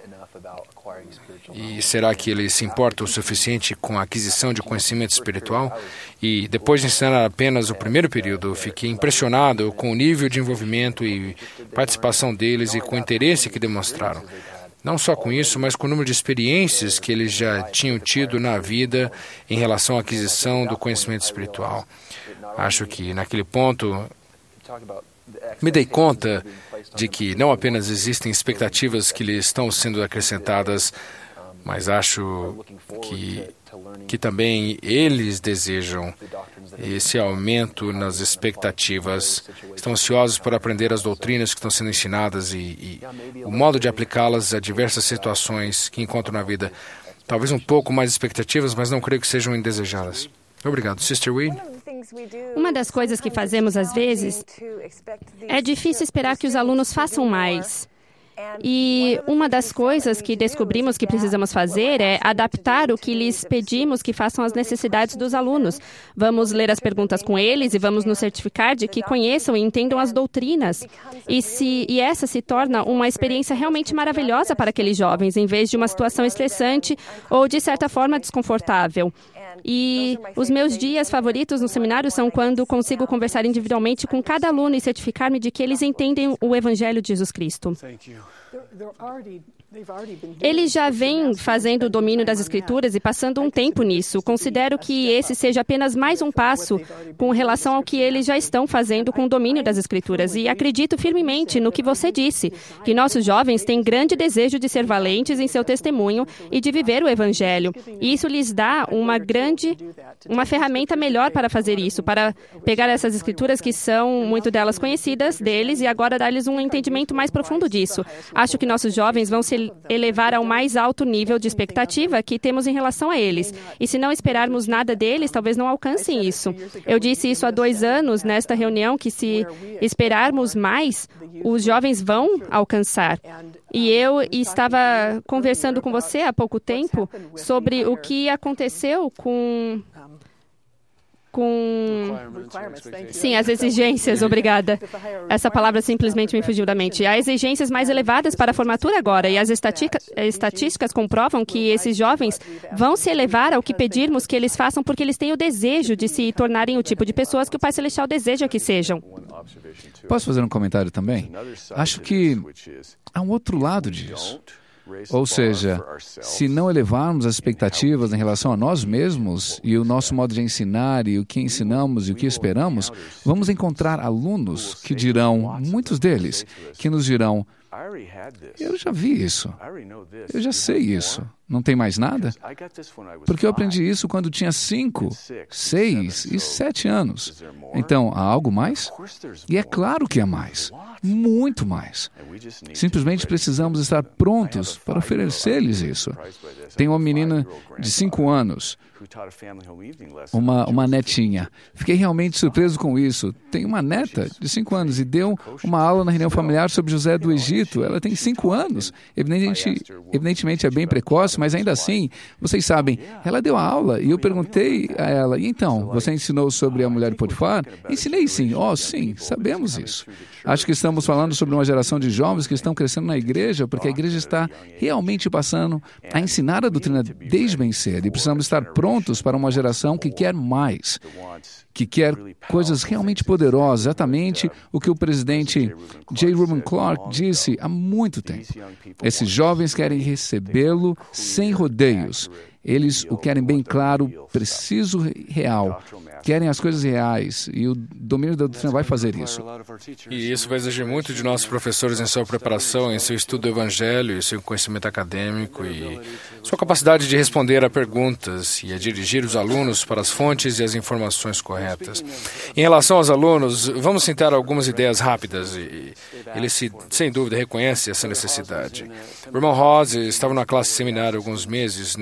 E será que ele se importa o suficiente com a aquisição de conhecimento espiritual? E depois de ensinar apenas o primeiro período, fiquei impressionado com o nível de envolvimento e participação deles e com o interesse que demonstraram. Não só com isso, mas com o número de experiências que eles já tinham tido na vida em relação à aquisição do conhecimento espiritual. Acho que naquele ponto me dei conta de que não apenas existem expectativas que lhes estão sendo acrescentadas, mas acho que, que também eles desejam esse aumento nas expectativas. Estão ansiosos por aprender as doutrinas que estão sendo ensinadas e, e o modo de aplicá-las a diversas situações que encontram na vida. Talvez um pouco mais expectativas, mas não creio que sejam indesejadas. Obrigado. Sister Weed? Uma das coisas que fazemos às vezes é difícil esperar que os alunos façam mais. E uma das coisas que descobrimos que precisamos fazer é adaptar o que lhes pedimos que façam às necessidades dos alunos. Vamos ler as perguntas com eles e vamos nos certificar de que conheçam e entendam as doutrinas. E, se, e essa se torna uma experiência realmente maravilhosa para aqueles jovens, em vez de uma situação estressante ou, de certa forma, desconfortável. E os meus dias favoritos no seminário são quando consigo conversar individualmente com cada aluno e certificar-me de que eles entendem o Evangelho de Jesus Cristo. Eles já vêm fazendo o domínio das Escrituras e passando um tempo nisso. Considero que esse seja apenas mais um passo com relação ao que eles já estão fazendo com o domínio das Escrituras. E acredito firmemente no que você disse, que nossos jovens têm grande desejo de ser valentes em seu testemunho e de viver o Evangelho. E isso lhes dá uma grande, uma ferramenta melhor para fazer isso, para pegar essas Escrituras que são, muito delas conhecidas deles, e agora dar-lhes um entendimento mais profundo disso. Acho que nossos jovens vão se elevar ao mais alto nível de expectativa que temos em relação a eles. E se não esperarmos nada deles, talvez não alcancem isso. Eu disse isso há dois anos nesta reunião, que se esperarmos mais, os jovens vão alcançar. E eu estava conversando com você há pouco tempo sobre o que aconteceu com... com... Sim, as exigências, obrigada. Essa palavra simplesmente me fugiu da mente. Há exigências mais elevadas para a formatura agora, e as estatísticas comprovam que esses jovens vão se elevar ao que pedirmos que eles façam porque eles têm o desejo de se tornarem o tipo de pessoas que o Pai Celestial deseja que sejam. Posso fazer um comentário também? Acho que há um outro lado disso. Ou seja, se não elevarmos as expectativas em relação a nós mesmos e o nosso modo de ensinar e o que ensinamos e o que esperamos, vamos encontrar alunos que dirão, muitos deles, que nos dirão, eu já vi isso, eu já sei isso, não tem mais nada? Porque eu aprendi isso quando tinha cinco, seis e sete anos. Então, há algo mais? E é claro que há mais, muito mais. Simplesmente precisamos estar prontos para oferecer-lhes isso. Tenho uma menina de cinco anos, uma, uma netinha. Fiquei realmente surpreso com isso. Tenho uma neta de cinco anos e deu uma aula na reunião familiar sobre José do Egito. Ela tem cinco anos. Evidente, evidentemente é bem precoce, mas ainda assim, vocês sabem, ela deu a aula e eu perguntei a ela, e então, você ensinou sobre a mulher de Potifar? Ensinei sim. Oh, sim, sabemos isso. Acho que estamos falando sobre uma geração de jovens que estão crescendo na igreja, porque a igreja está realmente passando a ensinar a doutrina desde bem cedo e precisamos estar prontos para uma geração que quer mais, que quer coisas realmente poderosas, exatamente o que o presidente J. Reuben Clark disse há muito tempo. Esses jovens querem recebê-lo sem rodeios. Eles o querem bem claro, preciso, real. Querem as coisas reais e o domínio da doutrina vai fazer isso. E isso vai exigir muito de nossos professores em sua preparação, em seu estudo do Evangelho, em seu conhecimento acadêmico e sua capacidade de responder a perguntas e a dirigir os alunos para as fontes e as informações corretas. Em relação aos alunos, vamos citar algumas ideias rápidas e ele, se, sem dúvida, reconhece essa necessidade. O irmão Ross estava na classe seminário há alguns meses, no qual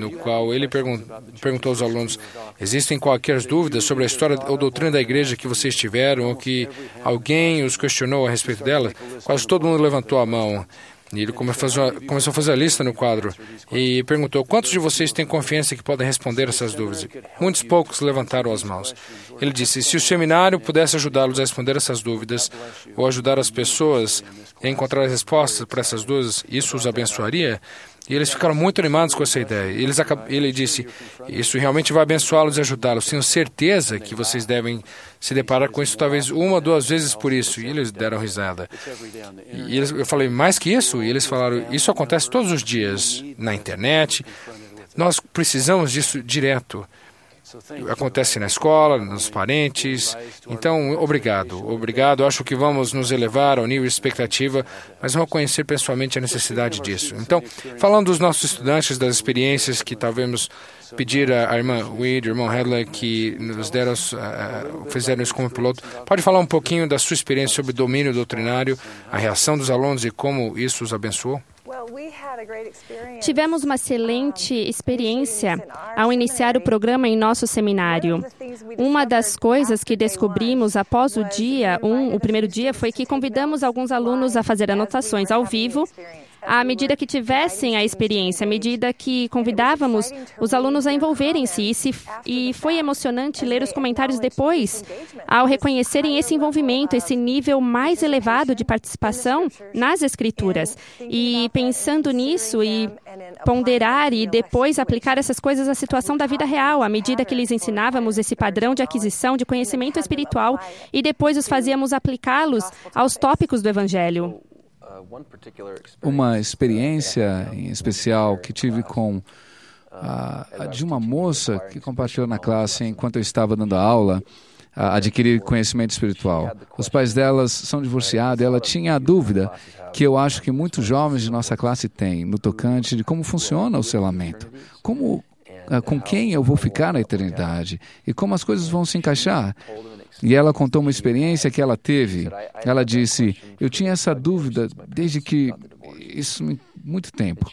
ensinou. Ele pergun perguntou aos alunos, existem qualquer dúvidas sobre a história ou doutrina da igreja que vocês tiveram ou que alguém os questionou a respeito dela? Quase todo mundo levantou a mão. E ele começou a, começou a fazer a lista no quadro e perguntou, quantos de vocês têm confiança que podem responder essas dúvidas? Muitos poucos levantaram as mãos. Ele disse, se o seminário pudesse ajudá-los a responder essas dúvidas ou ajudar as pessoas a encontrar respostas para essas dúvidas, isso os abençoaria? E eles ficaram muito animados com essa ideia. Eles, ele disse, isso realmente vai abençoá-los e ajudá-los. Tenho certeza que vocês devem se deparar com isso talvez uma ou duas vezes por isso. E eles deram risada. E eles, eu falei, mais que isso? E eles falaram, isso acontece todos os dias na internet. Nós precisamos disso direto. Acontece na escola, nos parentes. Então, obrigado. Obrigado. Acho que vamos nos elevar ao nível de expectativa, mas vamos conhecer pessoalmente a necessidade disso. Então, falando dos nossos estudantes, das experiências que talvez pedir à irmã Weed, irmão Hedler, que nos deram, uh, fizeram isso como piloto, pode falar um pouquinho da sua experiência sobre domínio doutrinário, a reação dos alunos e como isso os abençoou? Tivemos uma excelente experiência ao iniciar o programa em nosso seminário. Uma das coisas que descobrimos após o dia um, o primeiro dia, foi que convidamos alguns alunos a fazer anotações ao vivo, à medida que tivessem a experiência, à medida que convidávamos os alunos a envolverem-se. E, se, e foi emocionante ler os comentários depois, ao reconhecerem esse envolvimento, esse nível mais elevado de participação nas Escrituras. E pensando nisso e ponderar e depois aplicar essas coisas à situação da vida real, à medida que lhes ensinávamos esse padrão de aquisição de conhecimento espiritual e depois os fazíamos aplicá-los aos tópicos do Evangelho. Uma experiência em especial que tive com a, a de uma moça que compartilhou na classe enquanto eu estava dando aula, a adquirir conhecimento espiritual. Os pais delas são divorciados e ela tinha a dúvida que eu acho que muitos jovens de nossa classe têm no tocante de como funciona o selamento, como, com quem eu vou ficar na eternidade e como as coisas vão se encaixar. E ela contou uma experiência que ela teve. Ela disse, eu tinha essa dúvida desde que, isso muito tempo.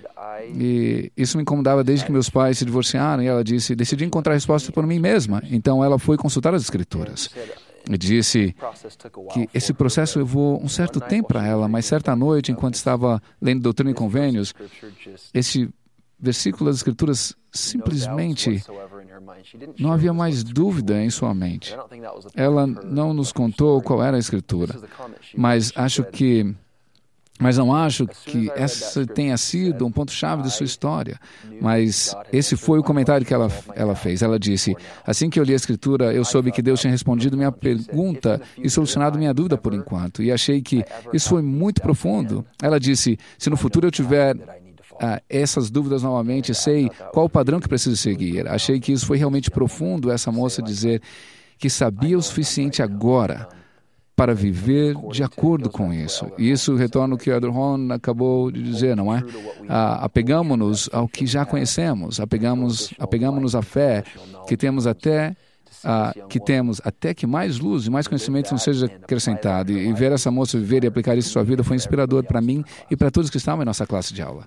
E isso me incomodava desde que meus pais se divorciaram. E ela disse, decidi encontrar resposta por mim mesma. Então ela foi consultar as Escrituras. E disse que esse processo levou um certo tempo para ela, mas certa noite, enquanto estava lendo Doutrina e Convênios, esse versículo das Escrituras simplesmente não havia mais dúvida em sua mente. Ela não nos contou qual era a Escritura, mas acho que, mas não acho que essa tenha sido um ponto-chave de sua história. Mas esse foi o comentário que ela, ela fez. Ela disse, assim que eu li a Escritura, eu soube que Deus tinha respondido minha pergunta e solucionado minha dúvida por enquanto. E achei que isso foi muito profundo. Ela disse, se no futuro eu tiver Ah, essas dúvidas novamente, sei qual o padrão que preciso seguir. Achei que isso foi realmente profundo, essa moça dizer que sabia o suficiente agora para viver de acordo com isso. E isso retorna ao que o Elder Ron acabou de dizer, não é? Ah, apegamos-nos ao que já conhecemos, apegamos, apegamos-nos à fé que temos até Ah, que temos até que mais luz e mais conhecimento nos seja acrescentado. E, e ver essa moça viver e aplicar isso em sua vida foi inspirador para mim e para todos que estavam em nossa classe de aula.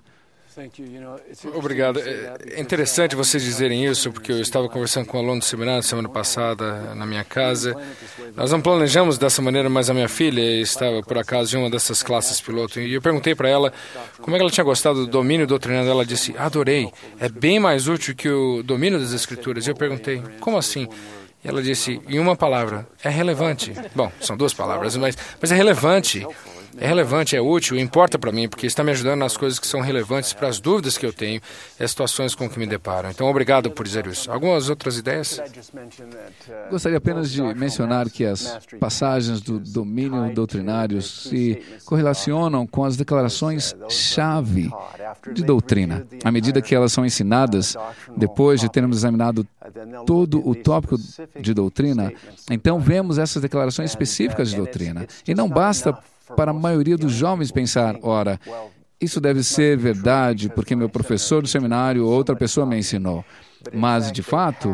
Obrigado. É interessante vocês dizerem isso, porque eu estava conversando com um aluno do seminário semana passada na minha casa. Nós não planejamos dessa maneira, mas a minha filha estava, por acaso, em uma dessas classes piloto. E eu perguntei para ela como é que ela tinha gostado do domínio doutrinário. Ela disse, adorei. É bem mais útil que o domínio das Escrituras. E eu perguntei, como assim? E ela disse, em uma palavra, é relevante. Bom, são duas palavras, mas, mas é relevante. É relevante, é útil, importa para mim, porque está me ajudando nas coisas que são relevantes para as dúvidas que eu tenho e as situações com que me deparo. Então, obrigado por dizer isso. Algumas outras ideias? Gostaria apenas de mencionar que as passagens do domínio doutrinário se correlacionam com as declarações-chave de doutrina. À medida que elas são ensinadas, depois de termos examinado todo o tópico de doutrina, então vemos essas declarações específicas de doutrina. E não basta para a maioria dos jovens pensar, ora, isso deve ser verdade porque meu professor do seminário ou outra pessoa me ensinou. Mas, de fato,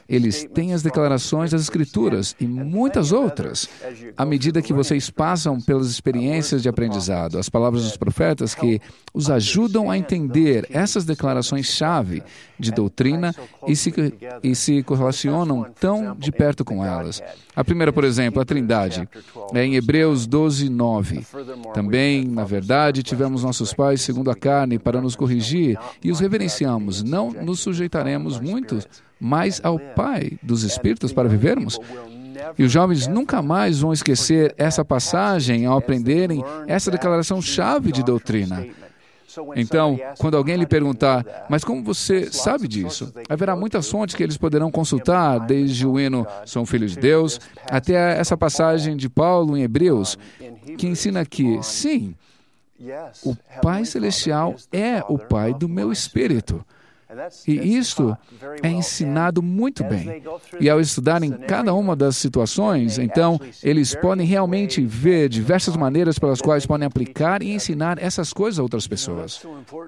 Eles têm as declarações das Escrituras e muitas outras. À medida que vocês passam pelas experiências de aprendizado, as palavras dos profetas que os ajudam a entender essas declarações-chave de doutrina e se, e se correlacionam tão de perto com elas. A primeira, por exemplo, a Trindade, é em Hebreus doze, nove. Também, na verdade, tivemos nossos pais segundo a carne para nos corrigir e os reverenciamos. Não nos sujeitaremos muito mais ao Pai dos Espíritos para vivermos? E os jovens nunca mais vão esquecer essa passagem ao aprenderem essa declaração-chave de doutrina. Então, quando alguém lhe perguntar, mas como você sabe disso? Haverá muitas fontes que eles poderão consultar, desde o hino Sou um Filho de Deus, até essa passagem de Paulo em Hebreus, que ensina que, sim, o Pai Celestial é o Pai do meu espírito. E isto é ensinado muito bem. E ao estudarem cada uma das situações, então, eles podem realmente ver diversas maneiras pelas quais podem aplicar e ensinar essas coisas a outras pessoas.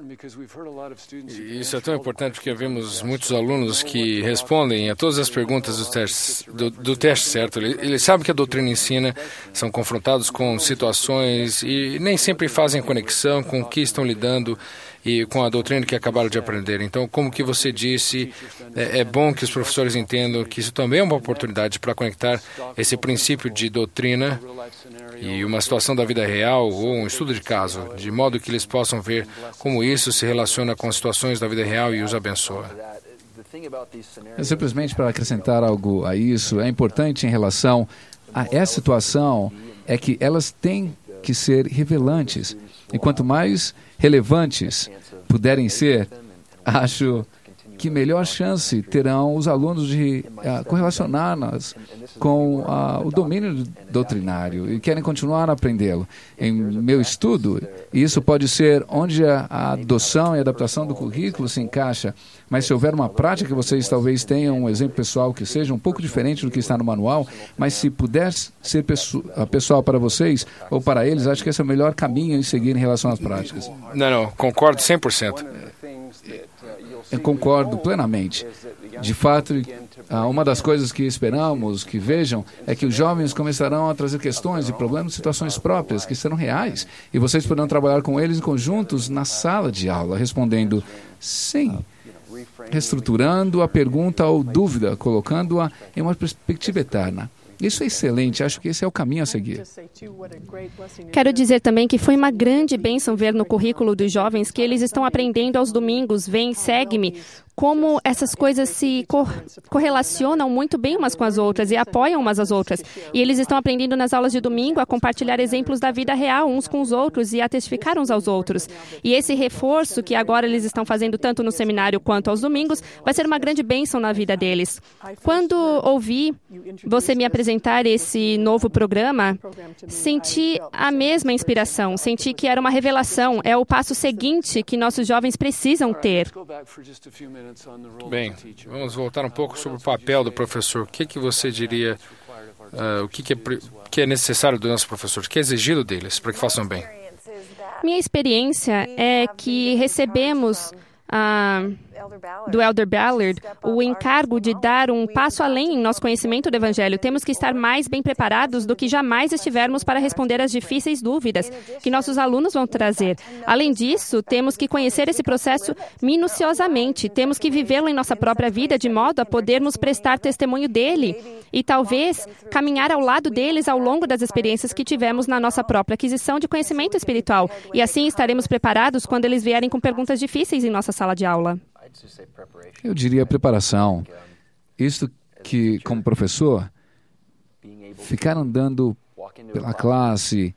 Isso é tão importante porque vemos muitos alunos que respondem a todas as perguntas do teste, do, do teste certo. Eles sabem que a doutrina ensina, são confrontados com situações e nem sempre fazem conexão com o que estão lidando e com a doutrina que acabaram de aprender. Então, como que você disse, é, é bom que os professores entendam que isso também é uma oportunidade para conectar esse princípio de doutrina e uma situação da vida real ou um estudo de caso, de modo que eles possam ver como isso se relaciona com situações da vida real e os abençoa. Simplesmente para acrescentar algo a isso, é importante em relação a essa situação é que elas têm que ser revelantes. E quanto mais relevantes puderem ser, acho que melhor chance terão os alunos de uh, correlacionar-nas com uh, o domínio doutrinário e querem continuar a aprendê-lo. Em meu estudo, isso pode ser onde a, a adoção e adaptação do currículo se encaixa, mas se houver uma prática que vocês talvez tenham um exemplo pessoal que seja um pouco diferente do que está no manual, mas se puder ser pessoal, pessoal para vocês ou para eles, acho que esse é o melhor caminho em seguir em relação às práticas. Não, não, concordo cem por cento. Eu concordo plenamente. De fato, uma das coisas que esperamos que vejam é que os jovens começarão a trazer questões e problemas, situações próprias que serão reais, e vocês poderão trabalhar com eles em conjuntos na sala de aula, respondendo sim, reestruturando a pergunta ou dúvida, colocando-a em uma perspectiva eterna. Isso é excelente, acho que esse é o caminho a seguir. Quero dizer também que foi uma grande bênção ver no currículo dos jovens que eles estão aprendendo aos domingos, vem, segue-me, como essas coisas se cor- correlacionam muito bem umas com as outras e apoiam umas às outras. E eles estão aprendendo nas aulas de domingo a compartilhar exemplos da vida real uns com os outros e a testificar uns aos outros. E esse reforço que agora eles estão fazendo tanto no seminário quanto aos domingos vai ser uma grande bênção na vida deles. Quando ouvi você me apresentar esse novo programa, senti a mesma inspiração, senti que era uma revelação, é o passo seguinte que nossos jovens precisam ter. Bem, vamos voltar um pouco sobre o papel do professor. O que, que você diria, uh, o que, que, é, que é necessário dos nossos professores, o que é exigido deles para que façam bem? Minha experiência é que recebemos uh, do Elder Ballard o encargo de dar um passo além em nosso conhecimento do Evangelho. Temos que estar mais bem preparados do que jamais estivermos para responder às difíceis dúvidas que nossos alunos vão trazer. Além disso, temos que conhecer esse processo minuciosamente. Temos que vivê-lo em nossa própria vida de modo a podermos prestar testemunho dele e talvez caminhar ao lado deles ao longo das experiências que tivemos na nossa própria aquisição de conhecimento espiritual. E assim estaremos preparados quando eles vierem com perguntas difíceis em nossa sala de aula. Eu diria preparação. Isto que, como professor, ficar andando pela classe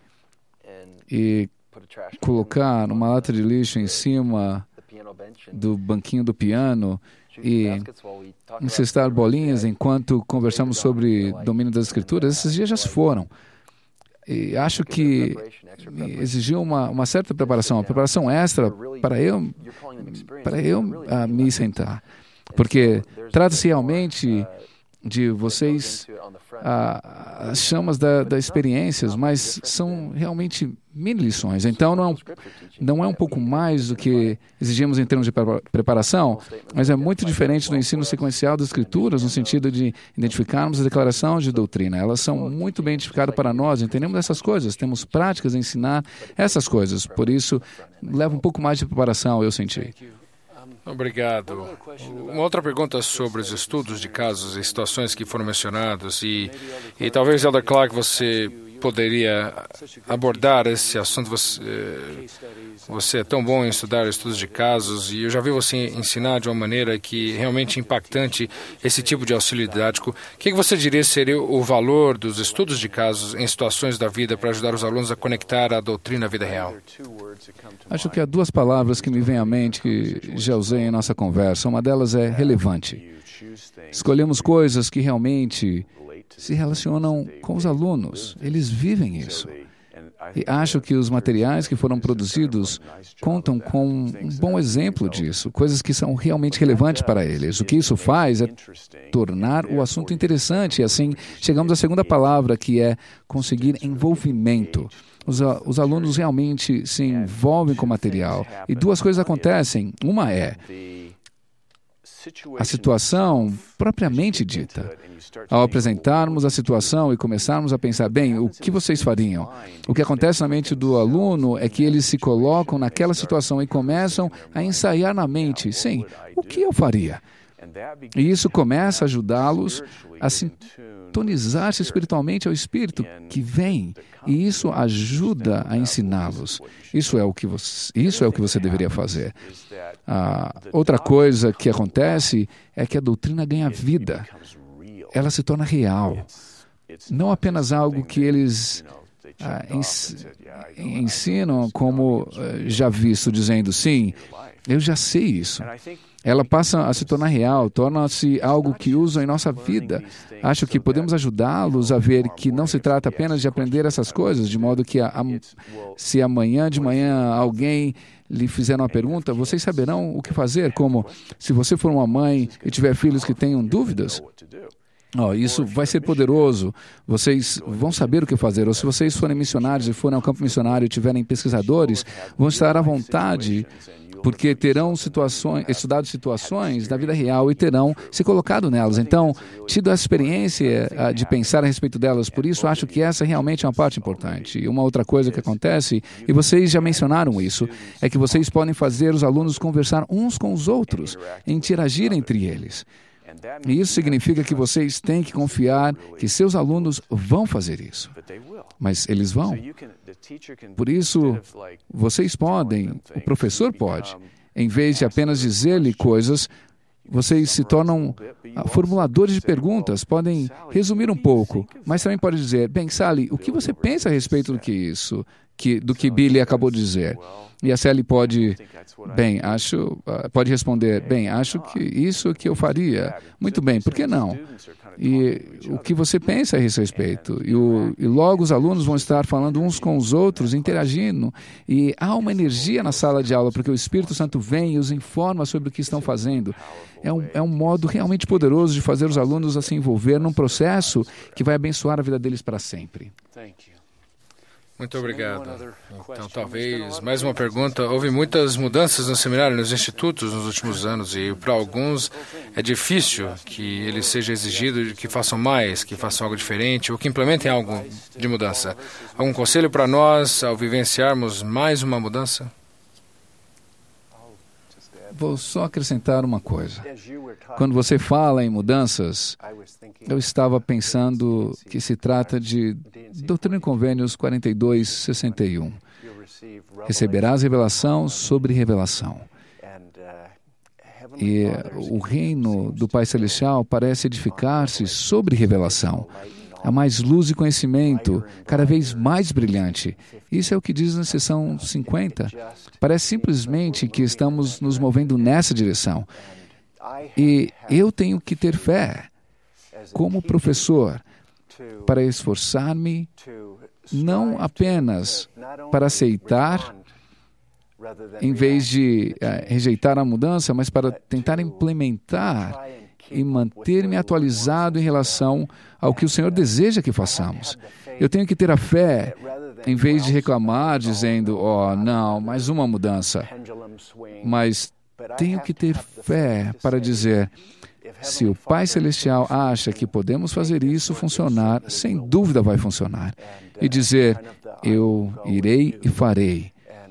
e colocar uma lata de lixo em cima do banquinho do piano e incestar bolinhas enquanto conversamos sobre domínio das escrituras, esses dias já se foram. E acho que exigiu uma, uma certa preparação, uma preparação extra para eu, para eu uh, me sentar. Porque trata-se realmente de vocês ah, as chamas das da experiências, mas são realmente mini lições. Então, não é, um, não é um pouco mais do que exigimos em termos de preparação, mas é muito diferente do ensino sequencial das Escrituras, no sentido de identificarmos a declaração de doutrina. Elas são muito bem identificadas para nós, entendemos essas coisas, temos práticas a ensinar essas coisas. Por isso, leva um pouco mais de preparação, eu senti. Obrigado. Uma outra pergunta sobre os estudos de casos e situações que foram mencionados e, e talvez, Elder Clark, você poderia abordar esse assunto. Você, você é tão bom em estudar estudos de casos e eu já vi você ensinar de uma maneira que realmente impactante esse tipo de auxílio didático. O que você diria seria o valor dos estudos de casos em situações da vida para ajudar os alunos a conectar a doutrina à vida real? Acho que há duas palavras que me vêm à mente que já usei em nossa conversa. Uma delas é relevante. Escolhemos coisas que realmente se relacionam com os alunos. Eles vivem isso. E acho que os materiais que foram produzidos contam com um bom exemplo disso, coisas que são realmente relevantes para eles. O que isso faz é tornar o assunto interessante. E assim, chegamos à segunda palavra, que é conseguir envolvimento. Os, os alunos realmente se envolvem com o material. E duas coisas acontecem. Uma é a situação propriamente dita. Ao apresentarmos a situação e começarmos a pensar, bem, o que vocês fariam? O que acontece na mente do aluno é que eles se colocam naquela situação e começam a ensaiar na mente, sim, o que eu faria? E isso começa a ajudá-los a sintonizar-se espiritualmente ao Espírito que vem. E isso ajuda a ensiná-los. Isso é o que você, isso é o que você deveria fazer. Ah, outra coisa que acontece é que a doutrina ganha vida. Ela se torna real. Não apenas algo que eles ah, ens, ensinam como ah, já visto, dizendo, sim, eu já sei isso. Ela passa a se tornar real, torna-se algo que usam em nossa vida. Acho que podemos ajudá-los a ver que não se trata apenas de aprender essas coisas, de modo que a, a, se amanhã de manhã alguém lhe fizer uma pergunta, vocês saberão o que fazer, como se você for uma mãe e tiver filhos que tenham dúvidas. Oh, isso vai ser poderoso. Vocês vão saber o que fazer. Ou se vocês forem missionários e forem ao campo missionário e tiverem pesquisadores, vão estar à vontade, porque terão situações, estudado situações da vida real e terão se colocado nelas. Então, tido essa experiência uh, de pensar a respeito delas, por isso acho que essa realmente é uma parte importante. E uma outra coisa que acontece, e vocês já mencionaram isso, é que vocês podem fazer os alunos conversar uns com os outros, interagir entre eles. E isso significa que vocês têm que confiar que seus alunos vão fazer isso. Mas eles vão. Por isso, vocês podem, o professor pode, em vez de apenas dizer-lhe coisas, vocês se tornam formuladores de perguntas, podem resumir um pouco, mas também pode dizer, bem, Sally, o que você pensa a respeito do que isso, que, do que Billy acabou de dizer? E a Sally pode, bem, acho, pode responder, bem, acho que isso que eu faria. Muito bem, por que não? E o que você pensa a esse respeito? E, o, e logo os alunos vão estar falando uns com os outros, interagindo. E há uma energia na sala de aula, porque o Espírito Santo vem e os informa sobre o que estão fazendo. É um, é um modo realmente poderoso de fazer os alunos a se envolver num processo que vai abençoar a vida deles para sempre. Muito obrigado. Então, talvez, mais uma pergunta. Houve muitas mudanças no seminário, nos institutos, nos últimos anos, e para alguns é difícil que eles seja exigido que façam mais, que façam algo diferente, ou que implementem algo de mudança. Algum conselho para nós ao vivenciarmos mais uma mudança? Vou só acrescentar uma coisa. Quando você fala em mudanças, eu estava pensando que se trata de Doutrina e Convênios quarenta e dois, sessenta e um. Receberás revelação sobre revelação. E o reino do Pai Celestial parece edificar-se sobre revelação. Há mais luz e conhecimento, cada vez mais brilhante. Isso é o que diz na seção cinquenta. Parece simplesmente que estamos nos movendo nessa direção. E eu tenho que ter fé, como professor, para esforçar-me, não apenas para aceitar, em vez de uh, rejeitar a mudança, mas para tentar implementar e manter-me atualizado em relação ao que o Senhor deseja que façamos. Eu tenho que ter a fé, em vez de reclamar, dizendo, oh, não, mais uma mudança. Mas tenho que ter fé para dizer, se o Pai Celestial acha que podemos fazer isso funcionar, sem dúvida vai funcionar. E dizer, eu irei e farei.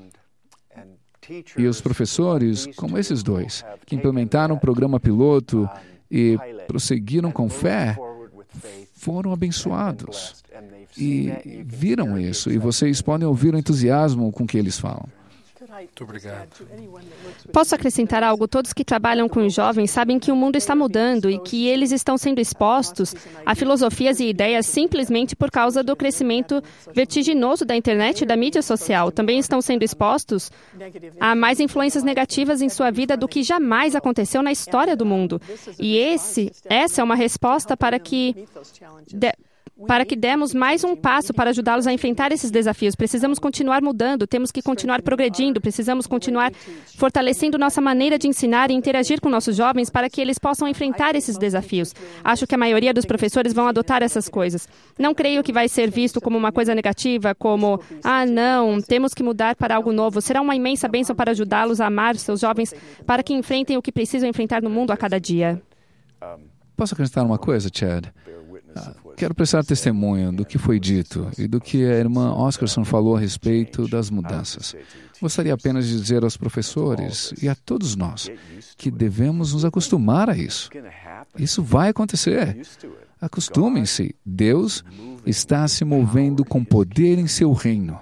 E os professores, como esses dois, que implementaram o programa piloto e prosseguiram com fé, foram abençoados. E viram isso, e vocês podem ouvir o entusiasmo com que eles falam. Muito obrigado. Posso acrescentar algo? Todos que trabalham com os jovens sabem que o mundo está mudando e que eles estão sendo expostos a filosofias e ideias simplesmente por causa do crescimento vertiginoso da internet e da mídia social. Também estão sendo expostos a mais influências negativas em sua vida do que jamais aconteceu na história do mundo. E esse, essa é uma resposta para que... De, para que demos mais um passo para ajudá-los a enfrentar esses desafios. Precisamos continuar mudando, temos que continuar progredindo, precisamos continuar fortalecendo nossa maneira de ensinar e interagir com nossos jovens para que eles possam enfrentar esses desafios. Acho que a maioria dos professores vão adotar essas coisas. Não creio que vai ser visto como uma coisa negativa, como, ah, não, temos que mudar para algo novo. Será uma imensa bênção para ajudá-los a amar seus jovens para que enfrentem o que precisam enfrentar no mundo a cada dia. Posso acrescentar uma coisa, Chad? Ah, quero prestar testemunho do que foi dito e do que a irmã Oscarson falou a respeito das mudanças. Gostaria apenas de dizer aos professores e a todos nós que devemos nos acostumar a isso. Isso vai acontecer. Acostumem-se. Deus está se movendo com poder em seu reino.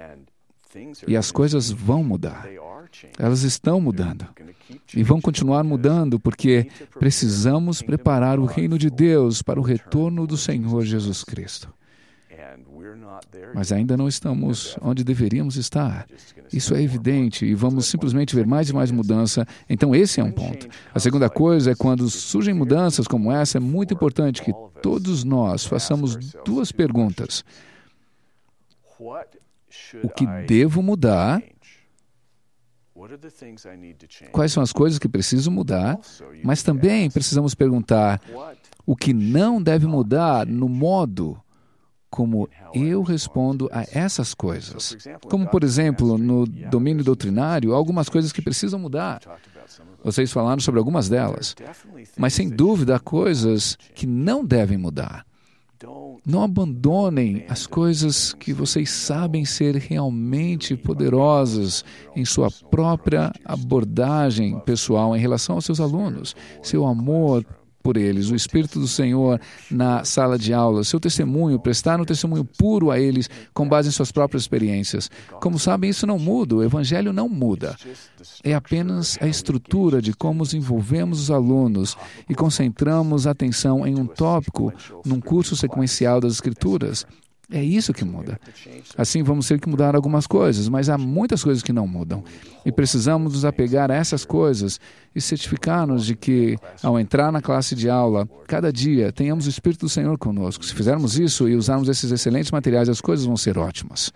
E as coisas vão mudar. Elas estão mudando. E vão continuar mudando porque precisamos preparar o reino de Deus para o retorno do Senhor Jesus Cristo. Mas ainda não estamos onde deveríamos estar. Isso é evidente e vamos simplesmente ver mais e mais mudança. Então esse é um ponto. A segunda coisa é quando surgem mudanças como essa, é muito importante que todos nós façamos duas perguntas. O que devo mudar? Quais são as coisas que preciso mudar? Mas também precisamos perguntar o que não deve mudar no modo como eu respondo a essas coisas. Como, por exemplo, no domínio doutrinário, há algumas coisas que precisam mudar. Vocês falaram sobre algumas delas. Mas, sem dúvida, há coisas que não devem mudar. Não abandonem as coisas que vocês sabem ser realmente poderosas em sua própria abordagem pessoal em relação aos seus alunos. Seu amor por eles, o Espírito do Senhor na sala de aula, seu testemunho, prestar um testemunho puro a eles com base em suas próprias experiências. Como sabem, isso não muda, o Evangelho não muda. É apenas a estrutura de como os envolvemos os alunos e concentramos a atenção em um tópico num curso sequencial das Escrituras. É isso que muda. Assim, vamos ter que mudar algumas coisas, mas há muitas coisas que não mudam. E precisamos nos apegar a essas coisas e certificar-nos de que, ao entrar na classe de aula, cada dia, tenhamos o Espírito do Senhor conosco. Se fizermos isso e usarmos esses excelentes materiais, as coisas vão ser ótimas.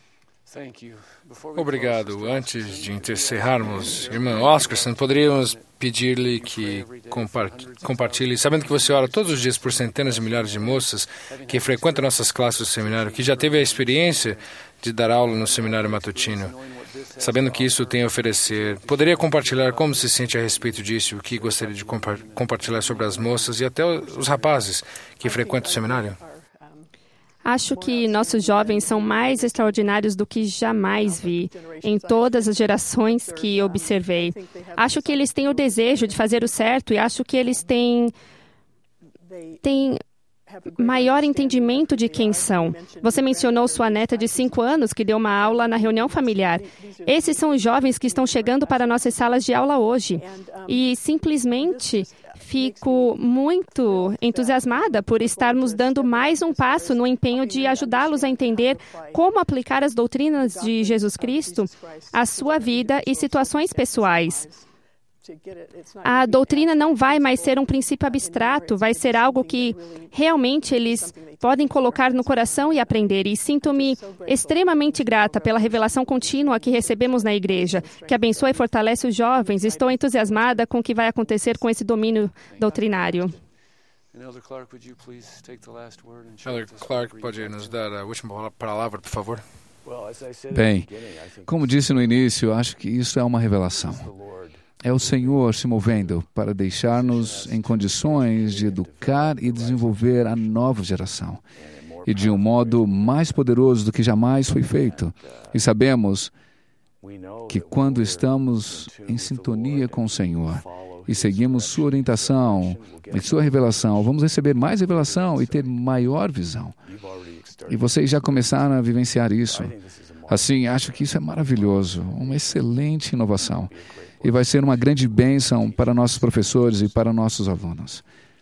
Obrigado. Antes de encerrarmos, irmã Oscarson, poderíamos pedir-lhe que compartilhe, sabendo que você ora todos os dias por centenas de milhares de moças que frequentam nossas classes do seminário, que já teve a experiência de dar aula no seminário matutino, sabendo que isso tem a oferecer, poderia compartilhar como se sente a respeito disso e o que gostaria de compa- compartilhar sobre as moças e até os rapazes que frequentam o seminário? Acho que nossos jovens são mais extraordinários do que jamais vi em todas as gerações que observei. Acho que eles têm o desejo de fazer o certo e acho que eles têm, têm maior entendimento de quem são. Você mencionou sua neta de cinco anos que deu uma aula na reunião familiar. Esses são os jovens que estão chegando para nossas salas de aula hoje. E simplesmente fico muito entusiasmada por estarmos dando mais um passo no empenho de ajudá-los a entender como aplicar as doutrinas de Jesus Cristo à sua vida e situações pessoais. A doutrina não vai mais ser um princípio abstrato, vai ser algo que realmente eles podem colocar no coração e aprender. E sinto-me extremamente grata pela revelação contínua que recebemos na igreja, que abençoa e fortalece os jovens. Estou entusiasmada com o que vai acontecer com esse domínio doutrinário. Elder Clark, pode nos dar a última palavra, por favor? Bem, como disse no início, acho que isso é uma revelação. É o Senhor se movendo para deixar-nos em condições de educar e desenvolver a nova geração, e de um modo mais poderoso do que jamais foi feito. E sabemos que quando estamos em sintonia com o Senhor e seguimos sua orientação e sua revelação, vamos receber mais revelação e ter maior visão. E vocês já começaram a vivenciar isso. Assim, acho que isso é maravilhoso, uma excelente inovação. E vai ser uma grande bênção para nossos professores e para nossos alunos.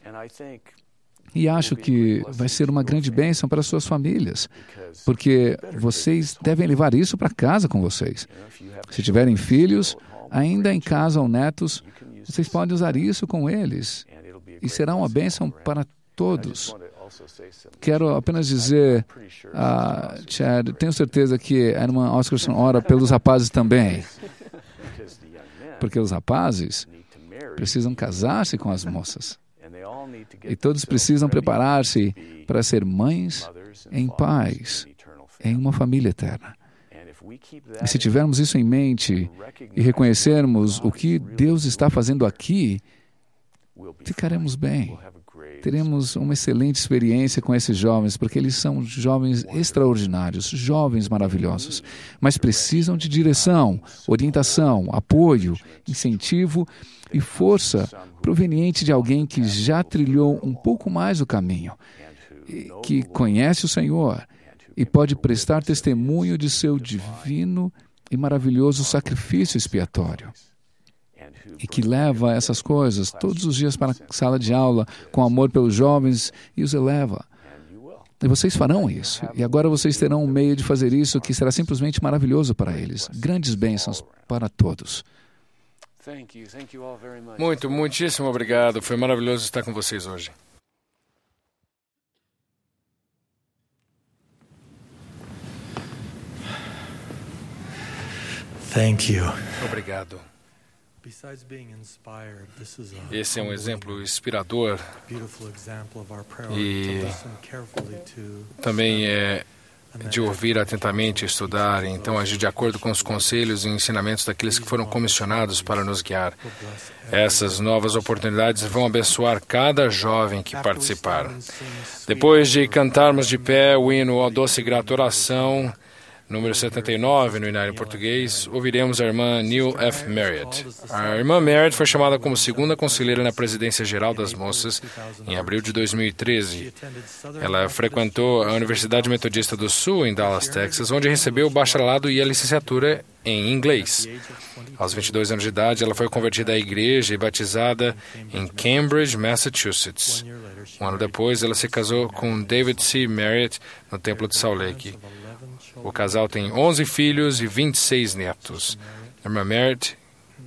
E acho que vai ser uma grande bênção para suas famílias, porque vocês devem levar isso para casa com vocês. Se tiverem filhos, ainda em casa ou netos, vocês podem usar isso com eles. E será uma bênção para todos. Quero apenas dizer, uh, Chad, tenho certeza que a irmã Oscarson ora pelos rapazes também. Porque os rapazes precisam casar-se com as moças. E todos precisam preparar-se para ser mães em paz, em uma família eterna. E se tivermos isso em mente e reconhecermos o que Deus está fazendo aqui, ficaremos bem. Teremos uma excelente experiência com esses jovens, porque eles são jovens extraordinários, jovens maravilhosos, mas precisam de direção, orientação, apoio, incentivo e força proveniente de alguém que já trilhou um pouco mais o caminho, que conhece o Senhor e pode prestar testemunho de seu divino e maravilhoso sacrifício expiatório. E que leva essas coisas todos os dias para a sala de aula com amor pelos jovens e os eleva. E vocês farão isso. E agora vocês terão um meio de fazer isso que será simplesmente maravilhoso para eles. Grandes bênçãos para todos. Muito, muitíssimo obrigado. Foi maravilhoso estar com vocês hoje. Thank you. Obrigado. Esse é um exemplo inspirador e também é de ouvir atentamente e estudar, e então agir de acordo com os conselhos e ensinamentos daqueles que foram comissionados para nos guiar. Essas novas oportunidades vão abençoar cada jovem que participar. Depois de cantarmos de pé o hino Ó Doce e Grata Oração, número setenta e nove no Inário Português, ouviremos a irmã Neil F. Marriott. A irmã Marriott foi chamada como segunda conselheira na Presidência Geral das Moças em abril de dois mil e treze. Ela frequentou a Universidade Metodista do Sul, em Dallas, Texas, onde recebeu o bacharelado e a licenciatura em inglês. Aos vinte e dois anos de idade, ela foi convertida à igreja e batizada em Cambridge, Massachusetts. Um ano depois, ela se casou com David C. Marriott no Templo de Salt Lake. O casal tem onze filhos e vinte e seis netos. Irmã Marriott,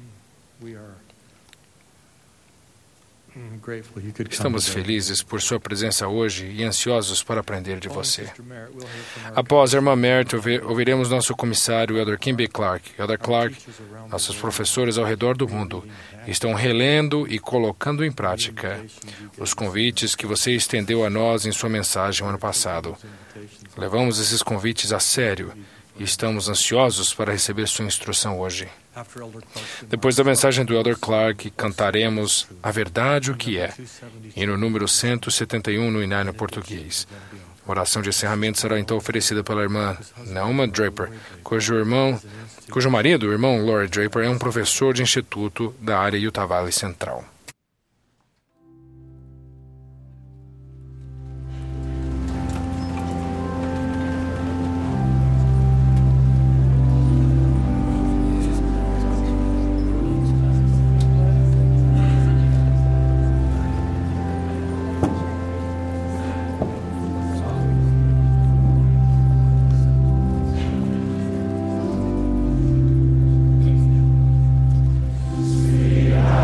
estamos felizes por sua presença hoje e ansiosos para aprender de você. Após a irmã Marriott, ouviremos nosso comissário, Elder Kim B. Clark. Elder Clark, nossos professores ao redor do mundo, estão relendo e colocando em prática os convites que você estendeu a nós em sua mensagem no ano passado. Levamos esses convites a sério e estamos ansiosos para receber sua instrução hoje. Depois da mensagem do Elder Clark, cantaremos A Verdade o que é, e no número cento e setenta e um no Inário Português. A oração de encerramento será então oferecida pela irmã Nauma Draper, cujo irmão, cujo marido, o irmão Laurie Draper, é um professor de instituto da área Utah Valley Central. Yeah.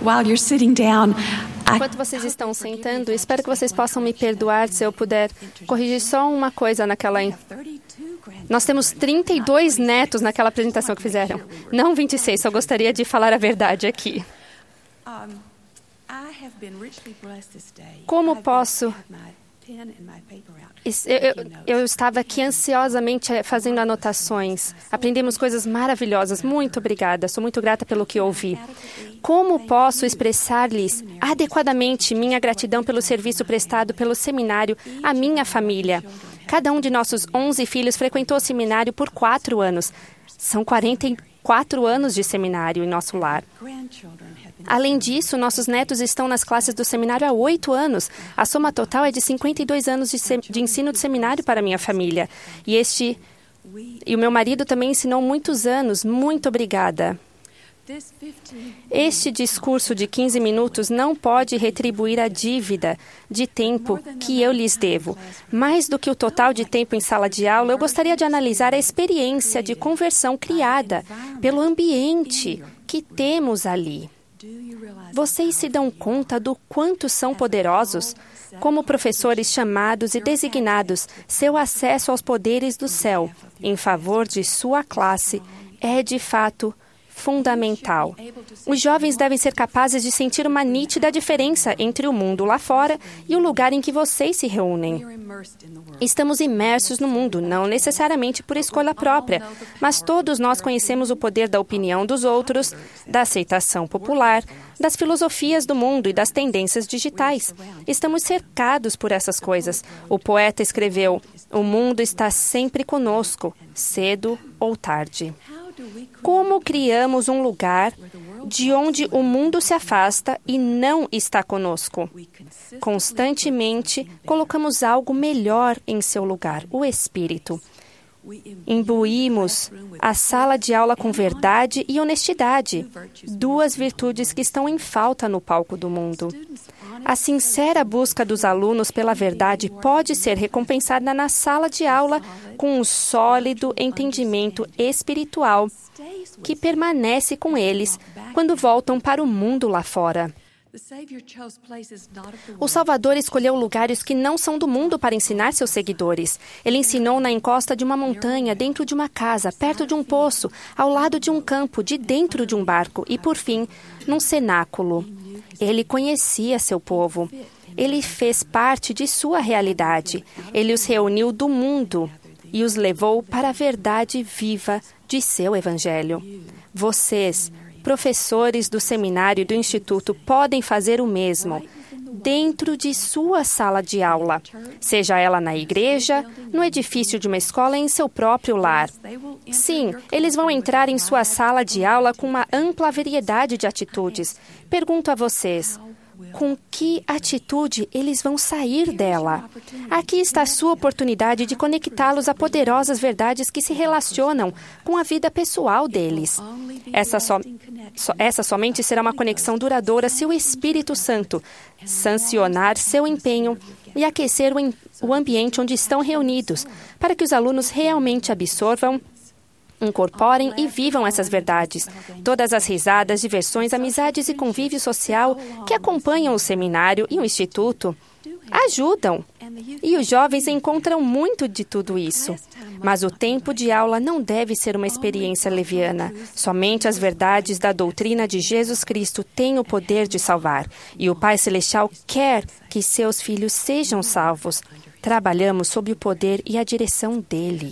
while you're sitting down, Enquanto vocês estão sentando, espero que vocês possam me perdoar se eu puder corrigir só uma coisa naquela... Nós temos trinta e dois netos naquela apresentação que fizeram. Não vinte e seis, só gostaria de falar a verdade aqui. Como posso... Eu, eu, eu estava aqui ansiosamente fazendo anotações. Aprendemos coisas maravilhosas. Muito obrigada. Sou muito grata pelo que ouvi. Como posso expressar-lhes adequadamente minha gratidão pelo serviço prestado pelo seminário à minha família? Cada um de nossos onze filhos frequentou o seminário por quatro anos. São quarenta e quatro anos de seminário em nosso lar. Além disso, nossos netos estão nas classes do seminário há oito anos. A soma total é de cinquenta e dois anos de, de ensino de seminário para minha família. E este e o meu marido também ensinou muitos anos. Muito obrigada. Este discurso de quinze minutos não pode retribuir a dívida de tempo que eu lhes devo. Mais do que o total de tempo em sala de aula, eu gostaria de analisar a experiência de conversão criada pelo ambiente que temos ali. Vocês se dão conta do quanto são poderosos? Como professores chamados e designados, seu acesso aos poderes do céu em favor de sua classe é, de fato, fundamental. Os jovens devem ser capazes de sentir uma nítida diferença entre o mundo lá fora e o lugar em que vocês se reúnem. Estamos imersos no mundo, não necessariamente por escolha própria, mas todos nós conhecemos o poder da opinião dos outros, da aceitação popular, das filosofias do mundo e das tendências digitais. Estamos cercados por essas coisas. O poeta escreveu: "O mundo está sempre conosco, cedo ou tarde." Como criamos um lugar de onde o mundo se afasta e não está conosco? Constantemente colocamos algo melhor em seu lugar, o Espírito. Imbuímos a sala de aula com verdade e honestidade, duas virtudes que estão em falta no palco do mundo. A sincera busca dos alunos pela verdade pode ser recompensada na sala de aula com um sólido entendimento espiritual que permanece com eles quando voltam para o mundo lá fora. O Salvador escolheu lugares que não são do mundo para ensinar seus seguidores. Ele ensinou na encosta de uma montanha, dentro de uma casa, perto de um poço, ao lado de um campo, de dentro de um barco e, por fim, num cenáculo. Ele conhecia seu povo. Ele fez parte de sua realidade. Ele os reuniu do mundo e os levou para a verdade viva de seu Evangelho. Vocês, professores do seminário e do instituto, podem fazer o mesmo dentro de sua sala de aula, seja ela na igreja, no edifício de uma escola, em seu próprio lar. Sim, eles vão entrar em sua sala de aula com uma ampla variedade de atitudes. Pergunto a vocês: com que atitude eles vão sair dela? Aqui está a sua oportunidade de conectá-los a poderosas verdades que se relacionam com a vida pessoal deles. Essa, so, so, essa somente será uma conexão duradoura se o Espírito Santo sancionar seu empenho e aquecer o, o ambiente onde estão reunidos, para que os alunos realmente absorvam, incorporem e vivam essas verdades. Todas as risadas, diversões, amizades e convívio social que acompanham o seminário e o instituto ajudam. E os jovens encontram muito de tudo isso. Mas o tempo de aula não deve ser uma experiência leviana. Somente as verdades da doutrina de Jesus Cristo têm o poder de salvar. E o Pai Celestial quer que seus filhos sejam salvos. Trabalhamos sob o poder e a direção dele.